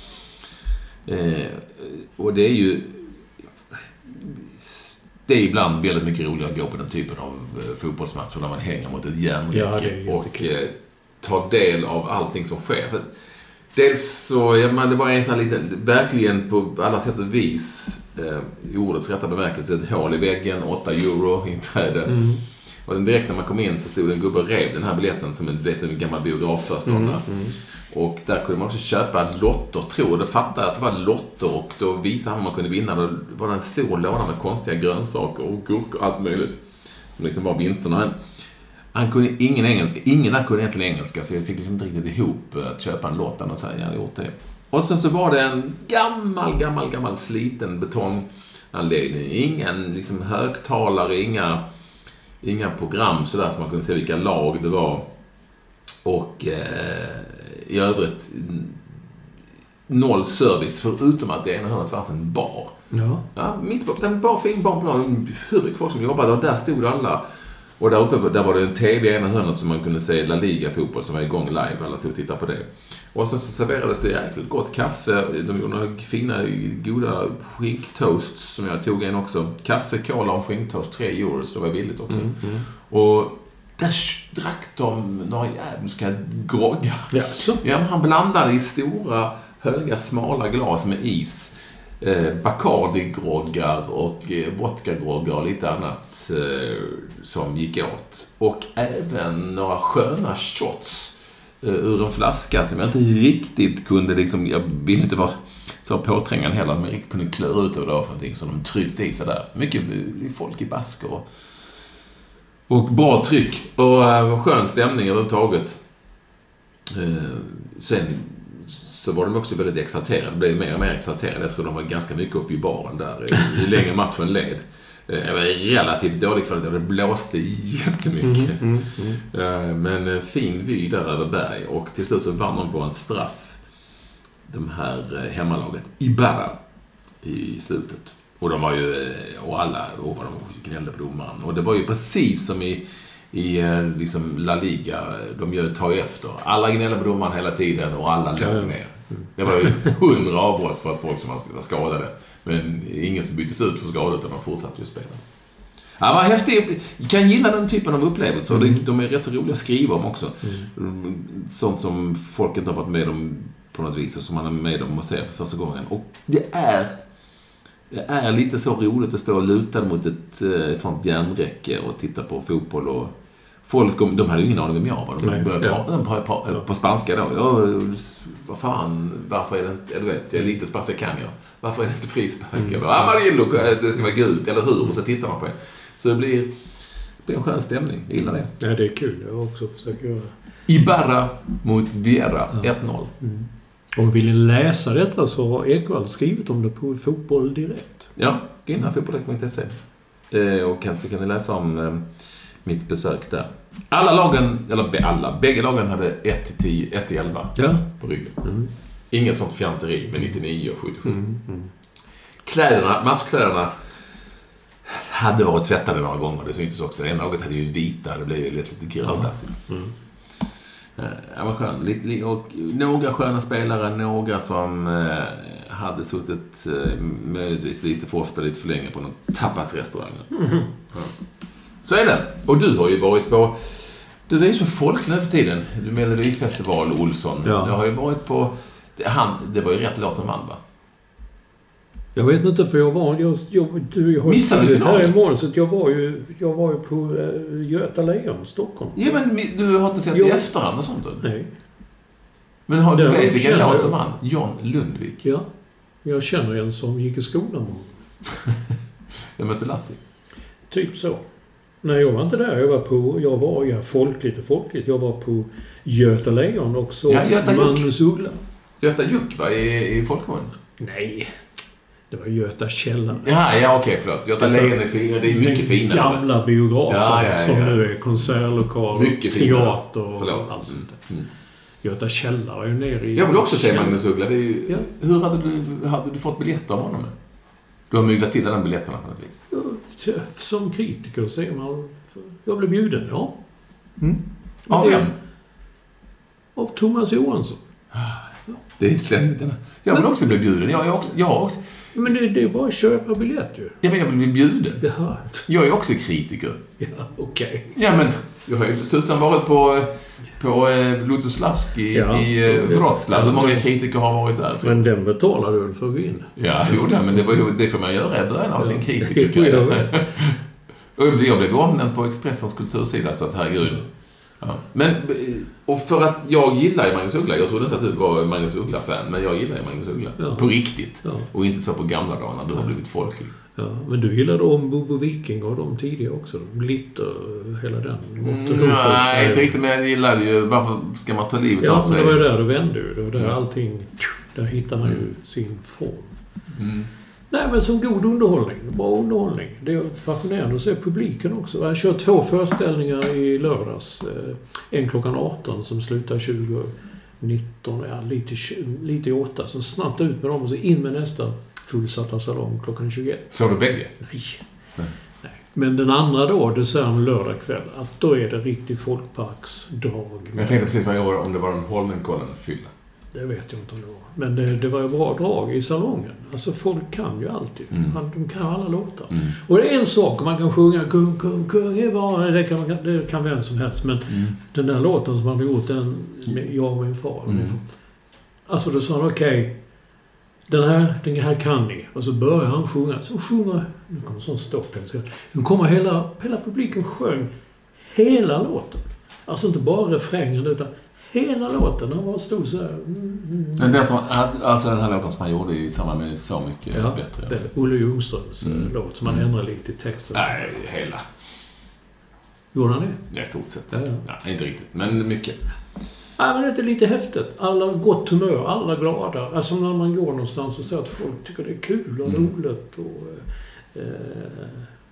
Och det är ibland väldigt mycket roligare att gå på den typen av fotbollsmatcher där man hänger mot ett järnräcke och tar del av allting som sker. För dels så, det var en sån liten, verkligen på alla sätt och vis i ordets rätta bemärkelse, ett hål i väggen, 8 euro inträde. Och direkt när man kom in så stod en gubbe och rev den här biljetten som en gammal biografförståndare. Och där kunde man också köpa lotter, det fattade att det var lotter och då visade han man kunde vinna. Då var det en stor låda med konstiga grönsaker och gurkor och allt möjligt. Som liksom var vinsterna. Han kunde ingen där kunde egentligen engelska, så jag fick liksom inte riktigt ihop att köpa en lott och säga jag hade gjort det. Och sen så var det en gammal sliten betonganläggning. Ingen liksom högtalare, inga program sådär som man kunde se vilka lag det var. Och i övrigt noll service, förutom att det ena hörnet fanns en bar. Ja, mitt på en bar, fin barnplan, hur mycket folk som jobbade, och där stod alla. Och där uppe där var det en tv i ena hörnet som man kunde se La Liga-fotboll som var igång live. Alla stod och tittade på det. Och så serverades det jäkligt gott kaffe. De gjorde några fina, goda skinktoasts som jag tog en också. Kaffe, cola och skinktoast, 3 euro, så det var billigt också. Och där drack de några jävliga groggar. Ja, han blandade i stora, höga, smala glas med is. Bacardi-groggar och vodka-groggar och lite annat som gick åt. Och även några sköna shots ur en flaska som jag inte riktigt kunde liksom, jag ville inte vara så påträngande heller, men riktigt kunde klöra ut över det för någonting som de tryckte i sig där. Mycket folk i basker och bra tryck och skön stämning överhuvudtaget. Sen så var de också väldigt exalterade. Det blev mer och mer exalterade. Jag tror de var ganska mycket upp i baren där i längre matchen led. Det var relativt dålig kvalitet. Det blåste jättemycket. Men fin vy där över berg. Och till slut så vann de på en straff. De här hemmalaget Ibarra i slutet. Och de var ju, och alla, vad de gnällde på domaren. Och det var ju precis som i liksom La Liga, tar ju efter. Alla gnällde på domaren hela tiden och alla låg ner. Det var ju 100 avbrott för att folk som var skadade. Men ingen som byttes ut för skador utan de fortsatte ju spela. Ja, vad häftigt. Jag kan gilla den typen av upplevelser. De är rätt så roliga att skriva om också. Sånt som folk inte har varit med om på något vis och som man är med om att se för första gången. Och det är lite så roligt att stå och luta mot ett sånt järnräcke och titta på fotboll och folk, de hade ju ingen aning om jag var. De började på spanska då. Vad fan, varför är det inte, du vet, jag är lite spanska kan jag. Varför är det inte frispark? Amarillo, det ska vara gult, eller hur? Och så tittar man på det. Så det blir en skön stämning, jag gillar det. Ja, det är kul, jag också försöker göra. Ibarra mot Viera, 1-0. Om vill ni läsa detta så har Ekvall skrivit om det på Fotboll Direkt. Ja, gå in på fotbolldirekt.se. Och kanske kan ni läsa om mitt besök där. Bägge lagen hade 1-11 på ryggen. Inget sånt fjanteri med 99 och 77. Matchkläderna hade varit tvättade några gånger, det syntes också. Det ena laget hade ju vita, det blev lite gröndassigt. Ja, men skön. Och några sköna spelare, några som hade suttit möjligtvis lite för ofta, lite för länge på någon tapasrestaurang. Så är det. Och du har ju varit på... Du är ju så folklig för tiden. Du med Melodifestival, Olsson. Ja. Du har ju varit på... Det var ju rätt låt som vann, va? Jag vet inte, för jag missade du finalen? Här i morgon, så att jag var ju på Göta Lejon, Stockholm. Ja, men du har inte sett i efterhand och sånt då? Nej. Men du vet vilken låt som vann? John Lundvik. Ja, jag känner en som gick i skolan med honom. Jag mötte Lassie. Typ så. Nej, jag var inte där. Jag var folkligt. Jag var på Göta Lejon också. Ja, Magnus Uggla. Göta Juck, va? I folkmun? Nej. Det var Göta Källare. Ja, okej, förlåt. Göta Lejon är fin, det är mycket finare. Gamla biografer som nu är konsertlokal, mycket teater och förlåt. allt sånt där. Göta Källare är ju nere i... Jag vill också se Magnus Uggla. Det är ju, hur hade du fått biljetter av honom? Du har myglat till den biljetterna på något vis. Som kritiker ser man... Jag blev bjuden, ja. Av vem? Av Thomas Johansson. Det är ständigt. Jag vill också bli bjuden. Jag har också... Men det är bara att köpa biljett ju. Ja, men jag vill bli bjuden. Jaha. Jag är också kritiker. Ja, okej. Ja, men jag har ju tusan varit på Lutoslavski i Wroclaw. Hur många kritiker har varit där? Men den betalar du för att gå in. Ja, men det får man göra i början av sin kritiker. Och jag blev omnämnd på Expressens kultursida, så att herregud. Ja. Men, och för att jag gillar Magnus Uggla, jag trodde inte att du var Magnus Uggla-fan, men jag gillar Magnus Uggla på riktigt. Ja. Och inte så på gamla dagar när du har blivit folklig. Ja, men du gillade om Bobo Viking och de tidiga också. Glitter, hela den. Nej, inte riktigt, men jag gillade ju, varför ska man ta livet av sig? Ja, men det var där du vände ju. Det var där allting, där hittar han ju sin form. Nej, men som god underhållning. Bra underhållning. Det är fascinerande att se publiken också. Jag kör 2 föreställningar i lördags. En klockan 18 som slutar 2019. Ja, lite i 8. Så snabbt ut med dem och så in med nästa fullsatta salong klockan 21. Så du bägge? Nej. Men den andra då, det säger en lördag kväll, att då är det riktigt folkparksdrag. Jag tänkte precis om det var en Holmenkollen fylla. Det vet jag inte om det var. Men det var ju bra drag i salongen. Alltså folk kan ju alltid. De kan alla låtar. Och det är en sak, man kan sjunga kung, kung, kung är bara, det kan vem som helst. Men den där låten som han har gjort, den med jag och min far. Alltså då sa han, okej, den här kan ni. Och så börjar han sjunga. Så sjunger, nu kommer sån stopp. Nu kommer hela publiken sjöng hela låten. Alltså inte bara refrängen utan hela låten, den var stor så här. Men alltså den här låten som han gjorde i samband med Så mycket bättre. Det är Olle Ljungströms låt som man ändrar lite i texten. Nej, hela. Gjorde han det? Ja, i stort sett. Ja, inte riktigt, men mycket. Nej, men det är lite häftigt. Alla gott humör, alla glada. Alltså när man går någonstans och ser att folk tycker det är kul och roligt. Och,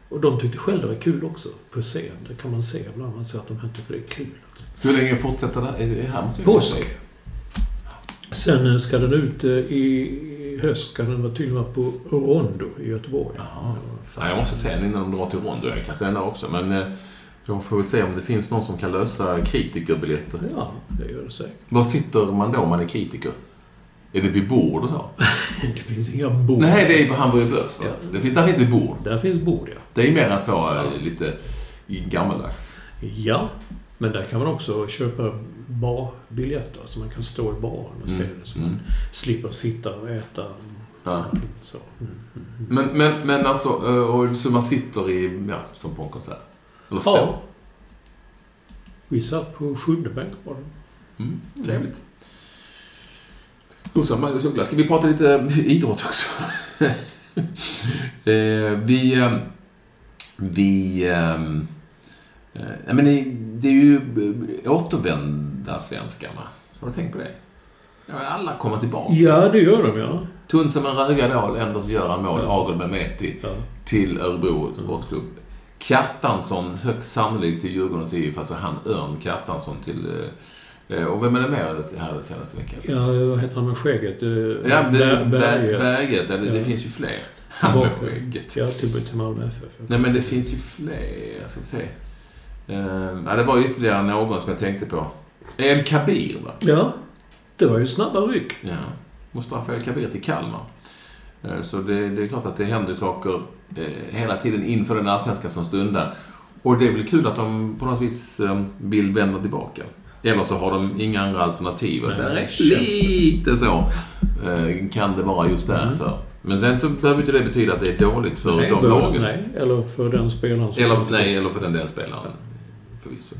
Och de tyckte själva det var kul också på scen. Det kan man se ibland. Man ser att de här tycker det är kul. Hur länge fortsätter det? Är det här påsk. Sen ska den ut i höst. Ska den vara tydligen på Rondo i Göteborg. Ja, jag måste tänka innan de drar till Rondo. Jag kan säga det också. Men jag får väl se om det finns någon som kan lösa kritikerbiljetter. Ja, det gör det säkert. Var sitter man då om man är kritiker? Är det vid bord och så? Det finns inga bord. Nej, det är på Hamburger Börs. Ja. Där finns det bord. Där finns bord, ja. Det är mer så lite gammaldags. Ja, men där kan man också köpa barbiljetter. Så man kan stå i baren och se det. Så man slipper sitta och äta. Ja. Så. Men alltså, och så man sitter som på en konsert? Eller står? Ja. Vi satt på 7:e bänk på den. Trevligt. Ska vi prata lite idrott också? Men det är ju återvända svenskarna. Har du tänkt på det? Ja, alla kommer tillbaka. Ja, det gör de, ja. Tunn som en Rögadal endast gör en mål. Agel Mehmeti till Örebro Sportklubb. Kjartansson högst sannolikt till Djurgårdens IF. Alltså han Örn Kjartansson till... Och vem är det med här senaste veckan? Ja, vad heter han med skägget? Berget. Det finns ju fler. Han med skägget. Ja, till Malmö FF. Nej, men det finns ju fler. Jag ska se. Det var ytterligare någon som jag tänkte på. El Kabir, va? Ja, det var ju snabba ryck. Ja, Mustafa El Kabir till Kalmar. Så det är klart att det händer saker hela tiden inför den allsvenska som stundar. Och det är väl kul att de på något vis vill vända tillbaka. Eller så har de inga andra alternativ. Det är lite så. Kan det vara just därför. Men sen så behöver inte det betyda att det är dåligt för de lagen. Nej, eller för den spelaren. Eller för den spelaren. Förvisso.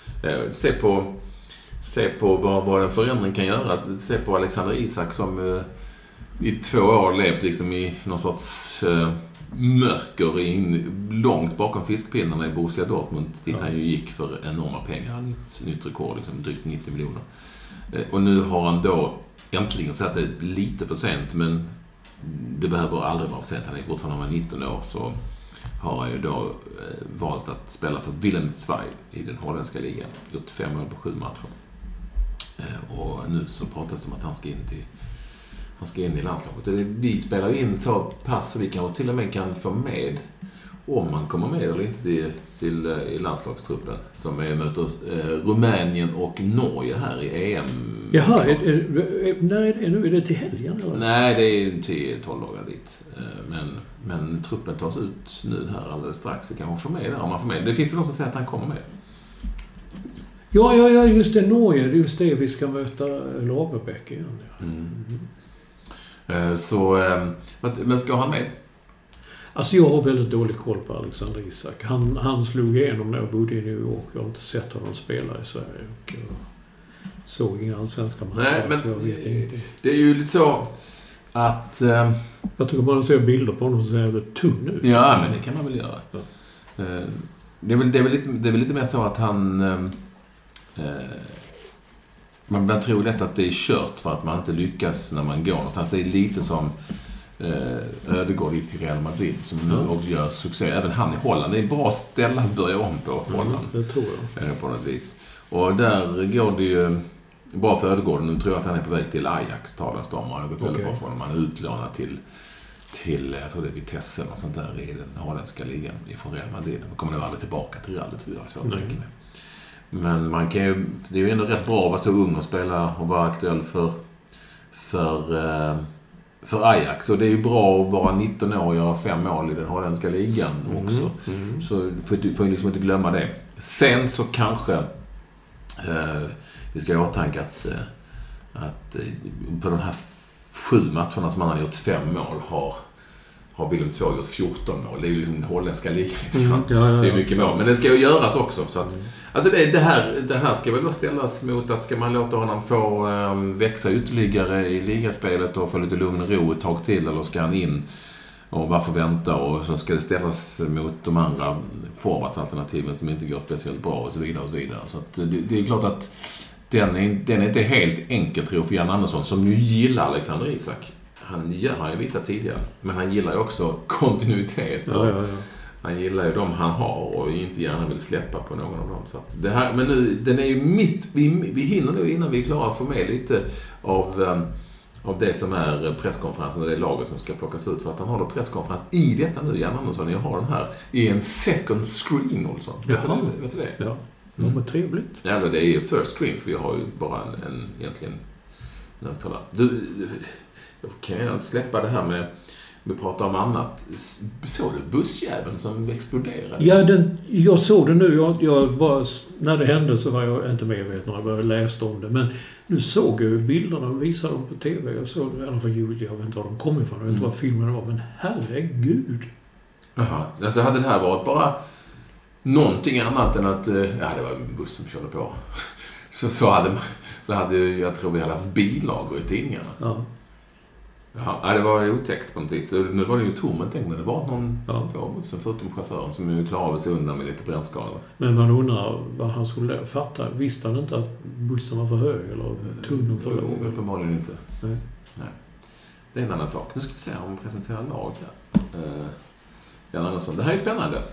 Se på vad en förändring kan göra. Se på Alexander Isak som i 2 år levt liksom i någon sorts mörker långt bakom fiskpinnarna i Borussia Dortmund. Han ju gick för enorma pengar. Nytt rekord, liksom, drygt 90 miljoner. Och nu har han då äntligen sett det lite för sent, men det behöver aldrig vara för sent. Han är fortfarande 19 år, så har han ju då valt att spela för Willem II i den holländska ligan. Gjort 5 mål på 7 matcher. Och nu så pratas det om att han ska in i landslaget. Vi spelar ju in så pass så vi kan till och med kan få med, om man kommer med eller inte, till i landslagstruppen som möter Rumänien och Norge här i EM. Jaha, är det till helgen? Eller? Nej, det är 10-12 dagar dit. Men truppen tas ut nu här alldeles strax, så kan man få med där om man får med. Det finns väl också att säga att han kommer med. Ja, just det, Norge. Det är just det vi ska möta Lagerbäck igen. Men ska han med? Alltså jag har väldigt dålig koll på Alexander Isak. Han slog igenom när jag bodde i New York. Jag har inte sett honom spela i Sverige. Och såg inga allsvenska matcher. Nej, men så jag vet inte. Det är ju lite så att... jag tycker man ser bilder på honom så är det tunn ut. Ja, men det kan man väl göra. Ja. Det är väl lite mer så att han... man tror lätt att det är kört för att man inte lyckas när man går någonstans. Det är lite som Ödegård gick till Real Madrid som nu också gör succé. Även han i Holland. Det är bra ställe att börja om på Holland. Det tror jag. På något vis. Och där går det ju bra för Ödegård. Nu tror jag att han är på väg till Ajax, talas det om. Han har gått väldigt bra för honom. Han är utlånad till jag tror det är Vitesse eller sånt där i den holländska ligan från Real Madrid. Man kommer nog aldrig tillbaka till Real, tror jag, så jag tänker mig. Men man kan ju, det är ju ändå rätt bra att vara så ung och spela och vara aktuell för Ajax. Och det är ju bra att vara 19 år och göra 5 mål i den holländska ligan också. Så får liksom inte glömma det. Sen så kanske vi ska ha åtanke att på de här 7 matcherna som han har gjort 5 mål har Willem II gjort 14 mål. Det är ju liksom den holländska ligan. Det är mycket mål. Men det ska ju göras också. Så att, alltså det här ska väl då ställas mot att ska man låta honom få växa ytterligare i ligaspelet och få lite lugn och ro ett tag till, eller ska han in och varför vänta, och så ska det ställas mot de andra forwardsalternativen som inte går speciellt bra och så vidare och så vidare. Så att det är klart att den är inte helt enkel, tror jag, för Jan Andersson som nu gillar Alexander Isak. Han har ju visat tidigare, men han gillar ju också kontinuitet Han gillar ju de han har och inte gärna vill släppa på någon av dem. Så att det här, men nu, den är ju mitt... Vi hinner nu innan vi är klara att få med lite av det som är presskonferensen och det laget som ska plockas ut. För att han har då presskonferens i detta nu, Jan Andersson. Jag har den här i en second screen, Olsson. Vet du det? Ja, det var trevligt. Ja, det är ju first screen, för jag har ju bara en egentligen högtalare. Jag kan ju inte släppa det här med... Vi pratar om annat. Såg du bussjäveln som exploderade? Ja, jag såg det nu. Jag bara, när det hände så var jag inte medveten när jag började läsa om det. Men nu såg jag bilderna och visade dem på tv. Jag såg det, i alla fall ljud. Jag vet inte var de kom ifrån. Jag vet inte vad filmen var. Men herregud. Jaha. Alltså hade det här varit bara någonting annat än att... Ja, det var en buss som körde på. så hade jag tror vi hade haft bilager i tidningarna. Ja. Ja, det var otäckt på något vis. Nu var det ju tom, men det var någon på bussen förutom chauffören som ju klarade sig undan med lite brännskador. Men man undrar vad han skulle fatta. Visste han inte att bussen var för hög eller tunneln för låg? Uppenbarligen inte. Nej. Det är en annan sak. Nu ska vi se om vi presenterar lag här. Jan Andersson. Det här är spännande.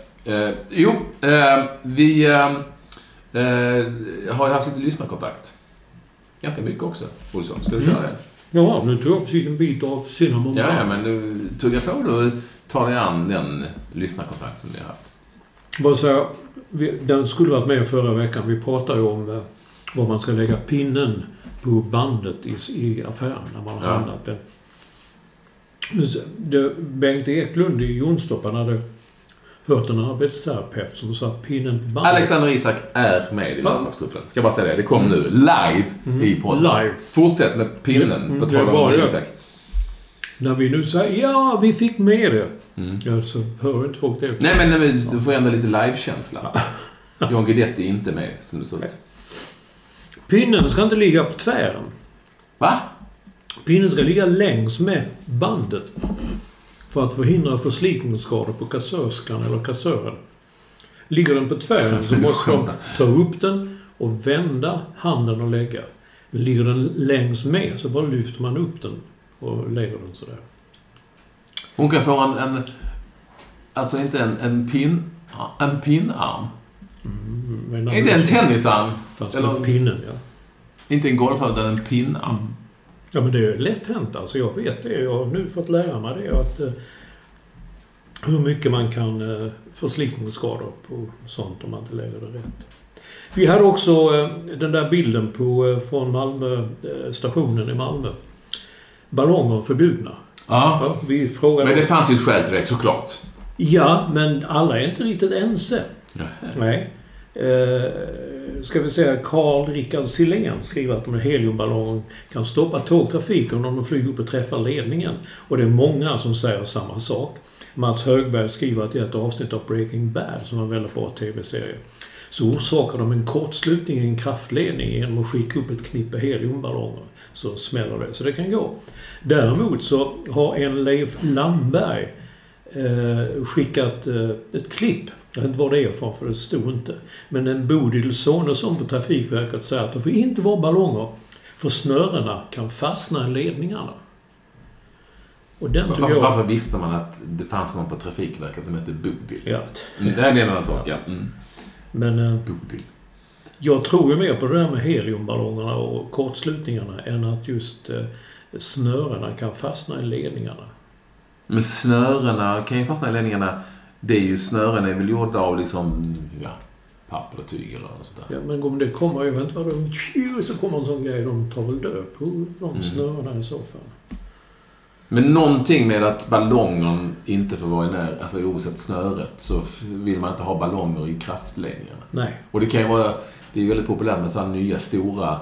Vi har ju haft lite lyssnarkontakt. Ganska mycket också, Olsson. Ska du köra det? Ja, nu tog jag precis en bit av cinnamon. Ja, men du tuggar på då och tar dig an den lyssnarkontakt som ni har haft. Bara så, den skulle varit med förra veckan. Vi pratade ju om var man ska lägga pinnen på bandet i affären när man har handlat den. Bengt Eklund i Jonstorp hade hört en arbetsterapeut som sa pinnen på bandet. Alexander Isak är med i landslagstruppen. Ska bara säga det. Det kom nu live i podden. Live. Fortsätt med pinnen på tal om Isak. När vi nu säger ja, vi fick med det. Ja, så hör inte folk det. Nej, men du får ändå lite live-känsla. John Guidetti är inte med som det ser ut. Pinnen ska inte ligga på tvären. Va? Pinnen ska ligga längs med bandet. För att förhindra förslitningsskador på kassörskan eller kassören. Ligger den på tvären så måste de ta upp den och vända handen och lägga. Ligger den längs med så bara lyfter man upp den och lägger den sådär. Hon kan få alltså inte en pinnarm. Inte en tennisarm. Fast eller pinnen, ja. Inte en golfarm utan en pinnarm. Ja, men det är lätt hänt. Alltså jag vet det. Jag har nu fått lära mig det. Att, hur mycket man kan förslitningsskador på sånt om man inte lägger det rätt. Vi hade också den där bilden från Malmö, stationen i Malmö. Ballonger förbjudna. Ja, vi frågade... Men det fanns ju ett skäl till det, såklart. Ja, men alla är inte riktigt ense. Nej. Ska vi säga Carl Rickard Silén skriver att en heliumballong kan stoppa tågtrafiken om de flyger upp och träffar ledningen. Och det är många som säger samma sak. Mats Högberg skriver att i ett avsnitt av Breaking Bad, som är en väldigt bra tv-serie, så orsakar de en kortslutning i en kraftledning genom att skicka upp ett knippe heliumballonger. Så smäller det. Så det kan gå. Däremot så har en Leif Landberg skickat ett klipp. Jag vet inte vad det är för det stod inte. Men en Bodil Sonesson på Trafikverket säger att det får inte vara ballonger för snörena kan fastna i ledningarna. Och den varför visste man att det fanns någon på Trafikverket som heter Bodil? Ja. Det är en annan sak, ja. Men Bodil. Jag tror ju mer på det där med heliumballongerna och kortslutningarna än att just snörena kan fastna i ledningarna. Men snörena kan ju fastna i ledningarna. Det är ju snören är väl gjorda av liksom, papper och tyg eller sådär. Ja, men om det kommer, jag vet inte vad de... Så kommer en sån grej, de tar väl död på de snörena i så fall. Men någonting med att ballongen inte får vara i alltså oavsett snöret så vill man inte ha ballonger i kraftledningarna. Nej. Och det kan ju vara, det är väldigt populärt med sådana nya stora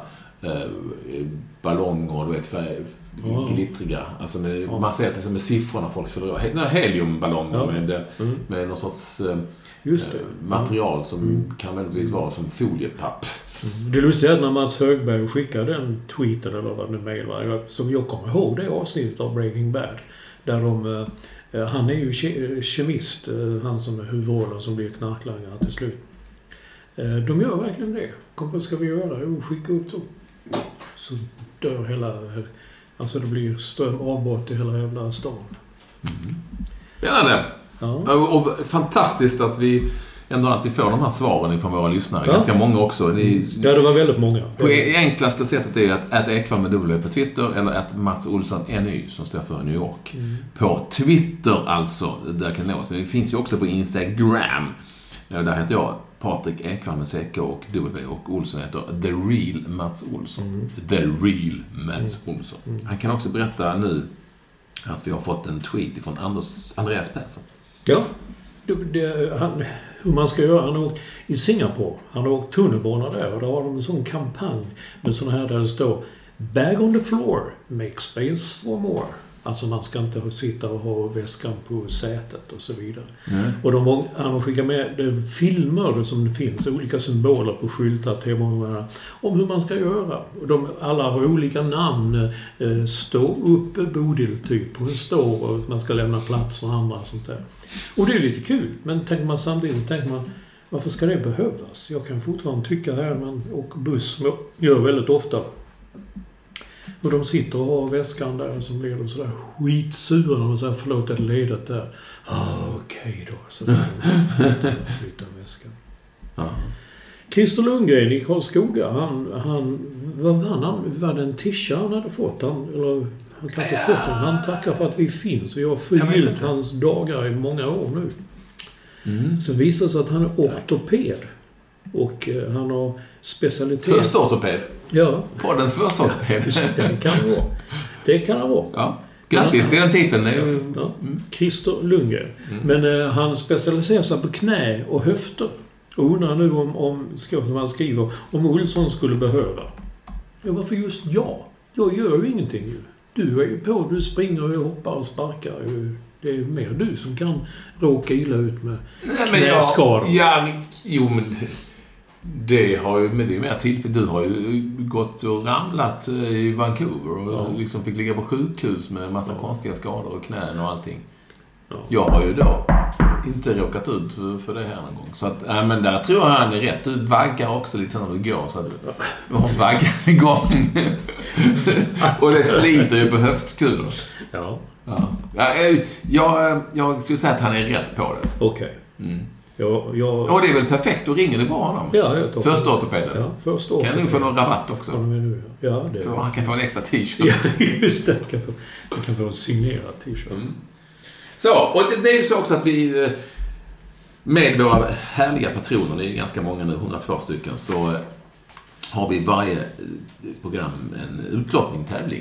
ballonger, du vet, glittriga. Alltså man ser att det med siffrorna folk fyller heliumballonger med någon sorts material som kan väldigt vara som foliepapp. Det är lustigt att när Mats Högberg skickade en tweeten eller vad det mejl var, som jag kommer ihåg det avsnittet av Breaking Bad, där han är ju kemist, han som är huvudrollen som blir knarklangare till slut. De gör verkligen det. Vad ska vi göra? Jo, skicka upp så dör hela... Alltså det blir strömavbrott i hela jävla stan. Spännande. Ja. Och fantastiskt att vi ändå alltid får de här svaren från våra lyssnare. Ja. Ganska många också. Ja, det var väldigt många. På enklaste sättet är att Ekvall med W på Twitter eller att Mats Olsson NY som står för New York. På Twitter alltså, där kan nås. Men det finns ju också på Instagram. Där heter jag Patrik Ekvall med CK och W och Olsson heter The Real Mats Olsson. The Real Mats Olsson. Han kan också berätta nu att vi har fått en tweet från Andreas Persson. Ja, hur man ska göra. Han har åkt i Singapore. Han har åkt tunnelbana där och då har de en sån kampanj med sån här där det står Bag on the floor, make space for more. Alltså man ska inte sitta och ha väskan på sätet och så vidare. Och han har skickat med filmer som det finns, olika symboler på skyltar till många om hur man ska göra. Och alla har olika namn. Stå upp Bodil typ. Hon står och man ska lämna plats för andra och sånt där. Och det är lite kul. Men samtidigt tänker man, varför ska det behövas? Jag kan fortfarande tycka här man åker buss, gör väldigt ofta. Och de sitter och har väskan där som blir de sådär skitsura när man säger förlåt att ledet där. Okej då. Så där flyttar väskan. Christer Lundgren i Karlskoga, var det en tisha han hade fått? Han kanske fått den. Han tackar för att vi finns och jag har förgyllt hans dagar i många år nu. Sen visar det sig att han är ortoped. Och han har specialitet. Först ortoped? Ja. Poddens första ortoped. Det kan han vara. Ja. Grattis till den titeln. Christer Lundgren. Men han specialiserar sig på knä och höfter. Och undrar nu om han skriver om Olsson skulle behöva. Ja, varför just jag? Jag gör ju ingenting ju. Du är ju på, du springer och hoppar och sparkar. Det är mer du som kan råka illa ut med knäskador. Men det har ju med det mer till, för du har ju gått och ramlat i Vancouver och liksom fick ligga på sjukhus med massa konstiga skador och knän och allting. Jag har ju då inte råkat ut för det här någon gång. Så att, men där tror jag han är rätt. Du vaggar också lite när du går, så att du har vaggat igång. Och det sliter ju på höftkulor. Ja. Jag skulle säga att han är rätt på det. Okej. Och det är väl perfekt, då ringer du bara honom. Ja, första ortopeden. Ja, första ortopeden. Kan du få någon rabatt också? Ja, det för han kan få en extra t-shirt. Ja, just det. Han kan få en signerad t-shirt. Så, och det är ju så också att vi med våra härliga patroner, det är ganska många nu, 102 stycken, så har vi varje program en utlottning, tävling.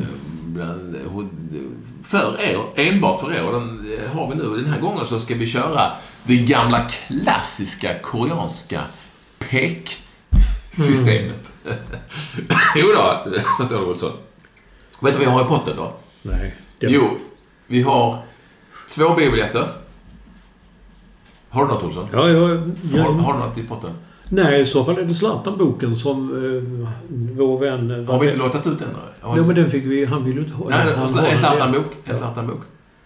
För er, enbart för er. Och den har vi nu. Den här gången så ska vi köra det gamla klassiska koreanska pek-systemet. Jo då, förstår du väl så. Vet du vad vi har i potten då? Nej. Jo, vi har 2 biobiljetter. Har du något, Olsson? Ja. Har du något i potten? Nej, i så fall är det Zlatan-boken som vår vän... Har vi inte låtat ut den då? Ja, men den fick vi... Han ville inte ha... Nej, en Zlatan-bok.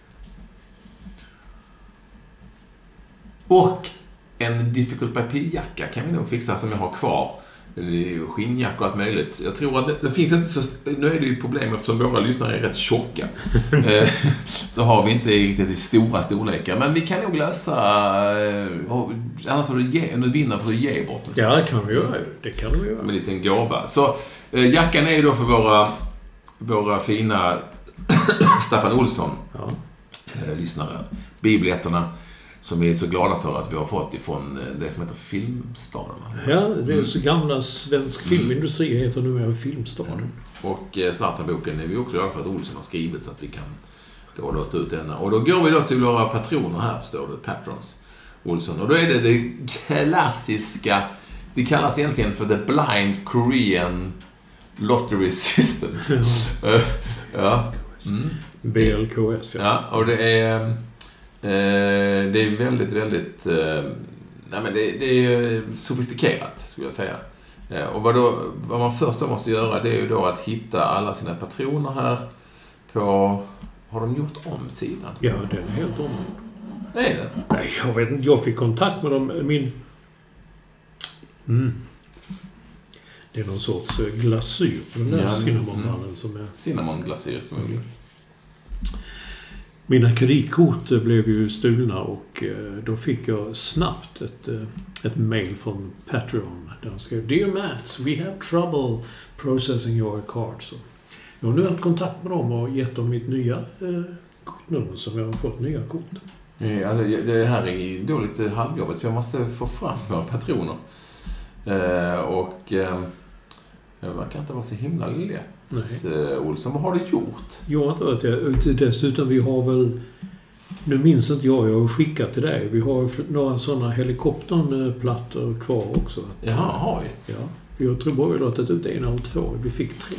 Och en Difficult by P-jacka kan vi nog fixa som jag har kvar. Skinnjacka och allt möjligt. Jag tror att det finns inte så... Nu är det ju problem eftersom våra lyssnare är rätt tjocka. Så har vi inte riktigt i stora storlekar. Men vi kan nog lösa... Annars får du vinna för att ge bort den. Ja, det kan vi göra. Som en liten gåva. Så jackan är ju då för våra fina Staffan Olsson lyssnare. Bibletterna som vi är så glada för att vi har fått ifrån det som heter Filmstaden. Ja, det är så gamla svensk filmindustri heter numera Filmstaden. Och Zlatan-boken är vi också glada för att Olsson har skrivit så att vi kan då låta ut denna. Och då går vi då till våra patroner här, förstår du, Patrons Olsson. Och då är det klassiska, det kallas egentligen för The Blind Korean Lottery System. Ja. BLKS, ja. Och det är väldigt, väldigt det är sofistikerat, skulle jag säga. Och vad man först då måste göra, det är ju då att hitta alla sina patroner här på... Har de gjort om sidan? Ja, den är helt om. Nej, det? Nej, jag vet inte. Jag fick kontakt med dem. Det är någon sorts glasyr på den där cinnamonmannen som är... Cinnamonglasyr förmodligen. Mina kreditkort blev ju stulna och då fick jag snabbt ett mail från Patreon där de skrev: Dear Mats, we have trouble processing your card. Så jag har nu haft kontakt med dem och gett dem mitt nya kortnummer som jag har fått nya kort. Alltså, det här är ju då lite halvjobbigt för jag måste få fram våra patroner. Det verkar inte vara så himla lätt. Olsson, vad har du gjort? Jag har inte varit det. Dessutom vi har väl... Nu minns inte jag har skickat till dig. Vi har några sådana helikopterplattor kvar också. Jaha, har vi? Ja. Jag tror bara vi har låtit ut 1 eller 2. Vi fick 3.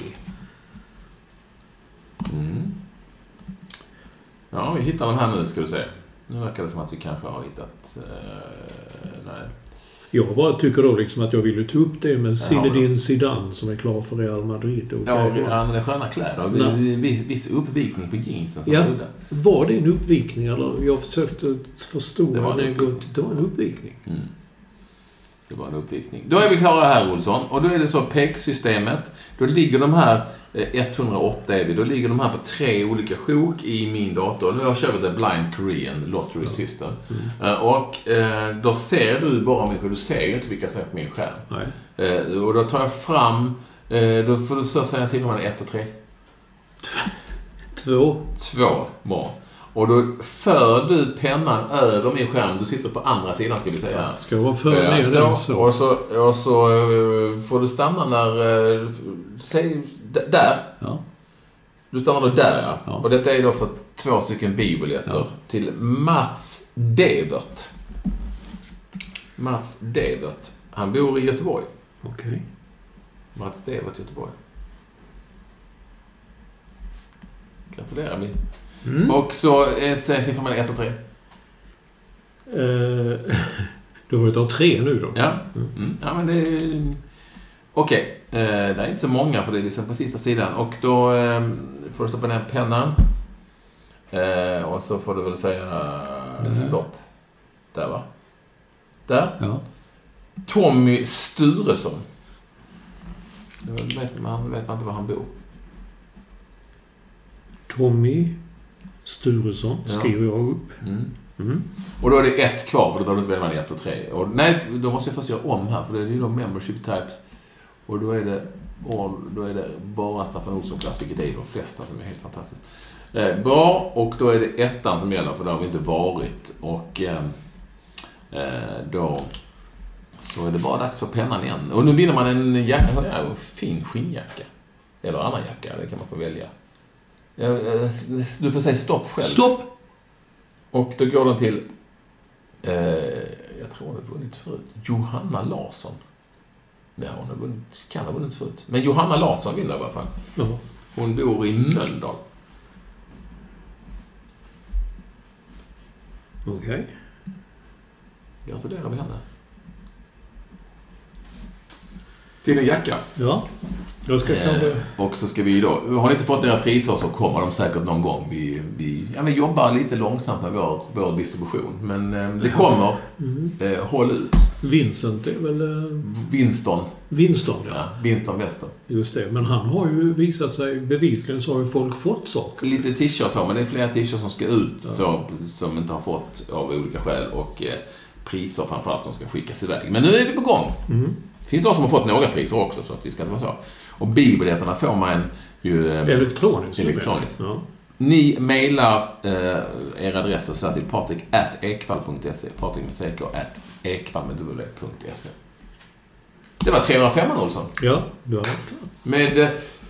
Ja, vi hittar de här nu ska du se. Nu verkar det som att vi kanske har hittat... nej. Jag bara tycker då liksom att jag ville ta upp det med Zinedine Zidane som är klar för Real Madrid. Ja, han hade sköna kläder. Viss uppvikning på jeansen som udda. Var det en uppvikning eller? Jag försökte förstå det var en uppvikning. Det var en uppvikning. Då är vi klara här, Olsson. Och då är det så PEG-systemet. Då ligger de här 108 är vi. Då ligger de här på 3 olika sjok i min dator. Nu har jag köpt The Blind Korean Lottery System. Och då ser du bara mycket. Du ser ju inte vilka som är på min skärm. Och då tar jag fram... då får du så säga siffrorna 1 och 3. 2. 2, bra. Och då för du pennan över min skärm. Du sitter på andra sidan ska vi säga. Ska jag vara för ner den så? Och så får du stanna när... säg där. Ja. Du stannar då där. Ja. Och detta är då för 2 stycken biobiljetter till Mats Devert. Mats Devert. Han bor i Göteborg. Okej. Mats Devert, Göteborg. Gratulerar vi. Och så säger siffran mellan 1 och 3. Du får ta 3 nu då. Ja. Ja, men det är... Okej. Det är inte så många för det är liksom på sista sidan. Och då får du stoppa ner pennan. Och så får du väl säga stopp. Där va? Där. Ja. Tommy Sturesson. Vet man inte var han bor. Tommy Sturesson skriver jag upp. Och då är det 1 kvar för då behöver du inte välja mellan 1 och 3. Och nej, då måste jag först göra om här för det är ju då membership types. Och då är det bara Staffan Olsson-klass, vilket är de flesta som är helt fantastiskt. Bra, och då är det 1 som gäller för det har vi inte varit. Och då så är det bara dags för pennan igen. Och nu vinner man en fin skinnjacka. Eller annan jacka, det kan man få välja. Du får säga stopp själv. Stopp! Och då går den till jag tror hon har vunnit förut. Johanna Larsson. Nej, hon har vunnit, kan ha vunnit förut. Men Johanna Larsson vinner i alla fall. Ja. Hon bor i Mölndal. Okej. Gratulerar med henne. Till en jacka. Ja. Jag ska och så ska vi då... Har ni inte fått era priser så kommer de säkert någon gång. Vi jobbar lite långsamt med vår distribution. Men det kommer. Håll ut. Vincent är väl... Winston, ja. Winston Wester. Just det. Men han har ju visat sig... Bevisligen så har ju folk fått saker. Lite t-shirts så, men det är flera t-shirts som ska ut så, som inte har fått av olika skäl. Och priser framförallt som ska skickas iväg. Men nu är vi på gång. Det finns de som har fått några priser också så att vi ska inte vara så. Och biobiljetterna får man ju... elektroniskt. Ja. Ni mejlar era adresser så här till patrik@ekvall.se patrik@ekvall.se. Det var 305 Olsson. Ja, det var det. Med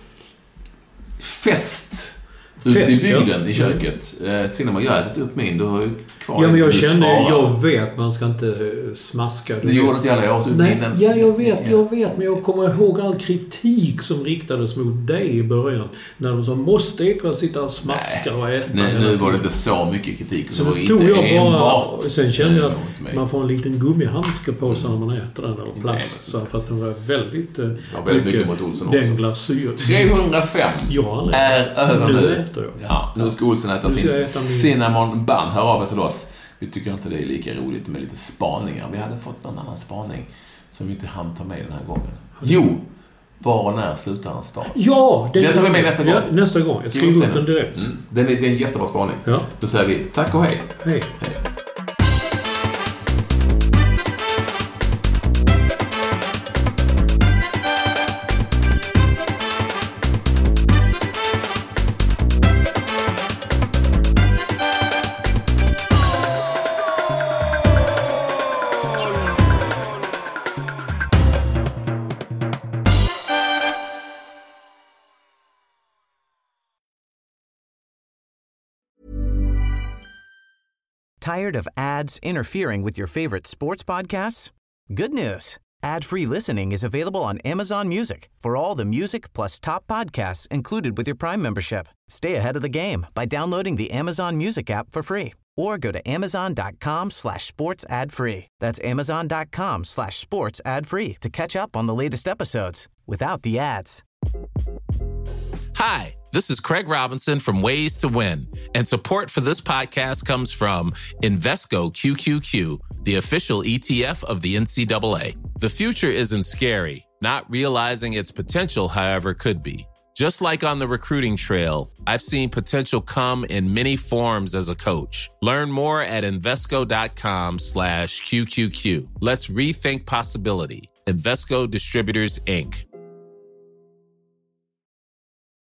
fest ute i bygden i köket. Sen när jag ätit upp min, du har ju kvar... Ja, men jag vet, man ska inte smaska. Det gjorde inte jag åt upp min. Ja, jag vet, men jag kommer ihåg all kritik som riktades mot dig i början. När de sa, måste Ekvall sitta och smaska och äta? Nej, nu var det inte så mycket kritik. Så då tog jag bara... Sen kände jag att man får en liten gummihandske på sig när man äter den, eller plast. Så för att den var väldigt mycket mot Olsson också. Den glasyr. 305 är över nu. Ja, nu ska Olsson äta sin cinnamon bun. Hör av er till oss. Vi tycker inte det är lika roligt med lite spaningar. Vi hade fått någon annan spaning som vi inte hann ta med den här gången. Jo, Var och när slutar en stad? Ja! Det tar vi med nästa gång. Ja, nästa gång. Jag skriver upp den direkt. Det är en jättebra spaning. Ja. Då säger vi tack och hej. Hej. Hej. Tired of ads interfering with your favorite sports podcasts? Good news. Ad-free listening is available on Amazon Music for all the music plus top podcasts included with your Prime membership. Stay ahead of the game by downloading the Amazon Music app for free or go to amazon.com/sports ad free. That's amazon.com/sports ad free to catch up on the latest episodes without the ads. Hi, this is Craig Robinson from Ways to Win, and support for this podcast comes from Invesco QQQ, the official ETF of the NCAA. The future isn't scary. Not realizing its potential, however, could be. Just like on the recruiting trail, I've seen potential come in many forms as a coach. Learn more at Invesco.com/QQQ. Let's rethink possibility. Invesco Distributors, Inc.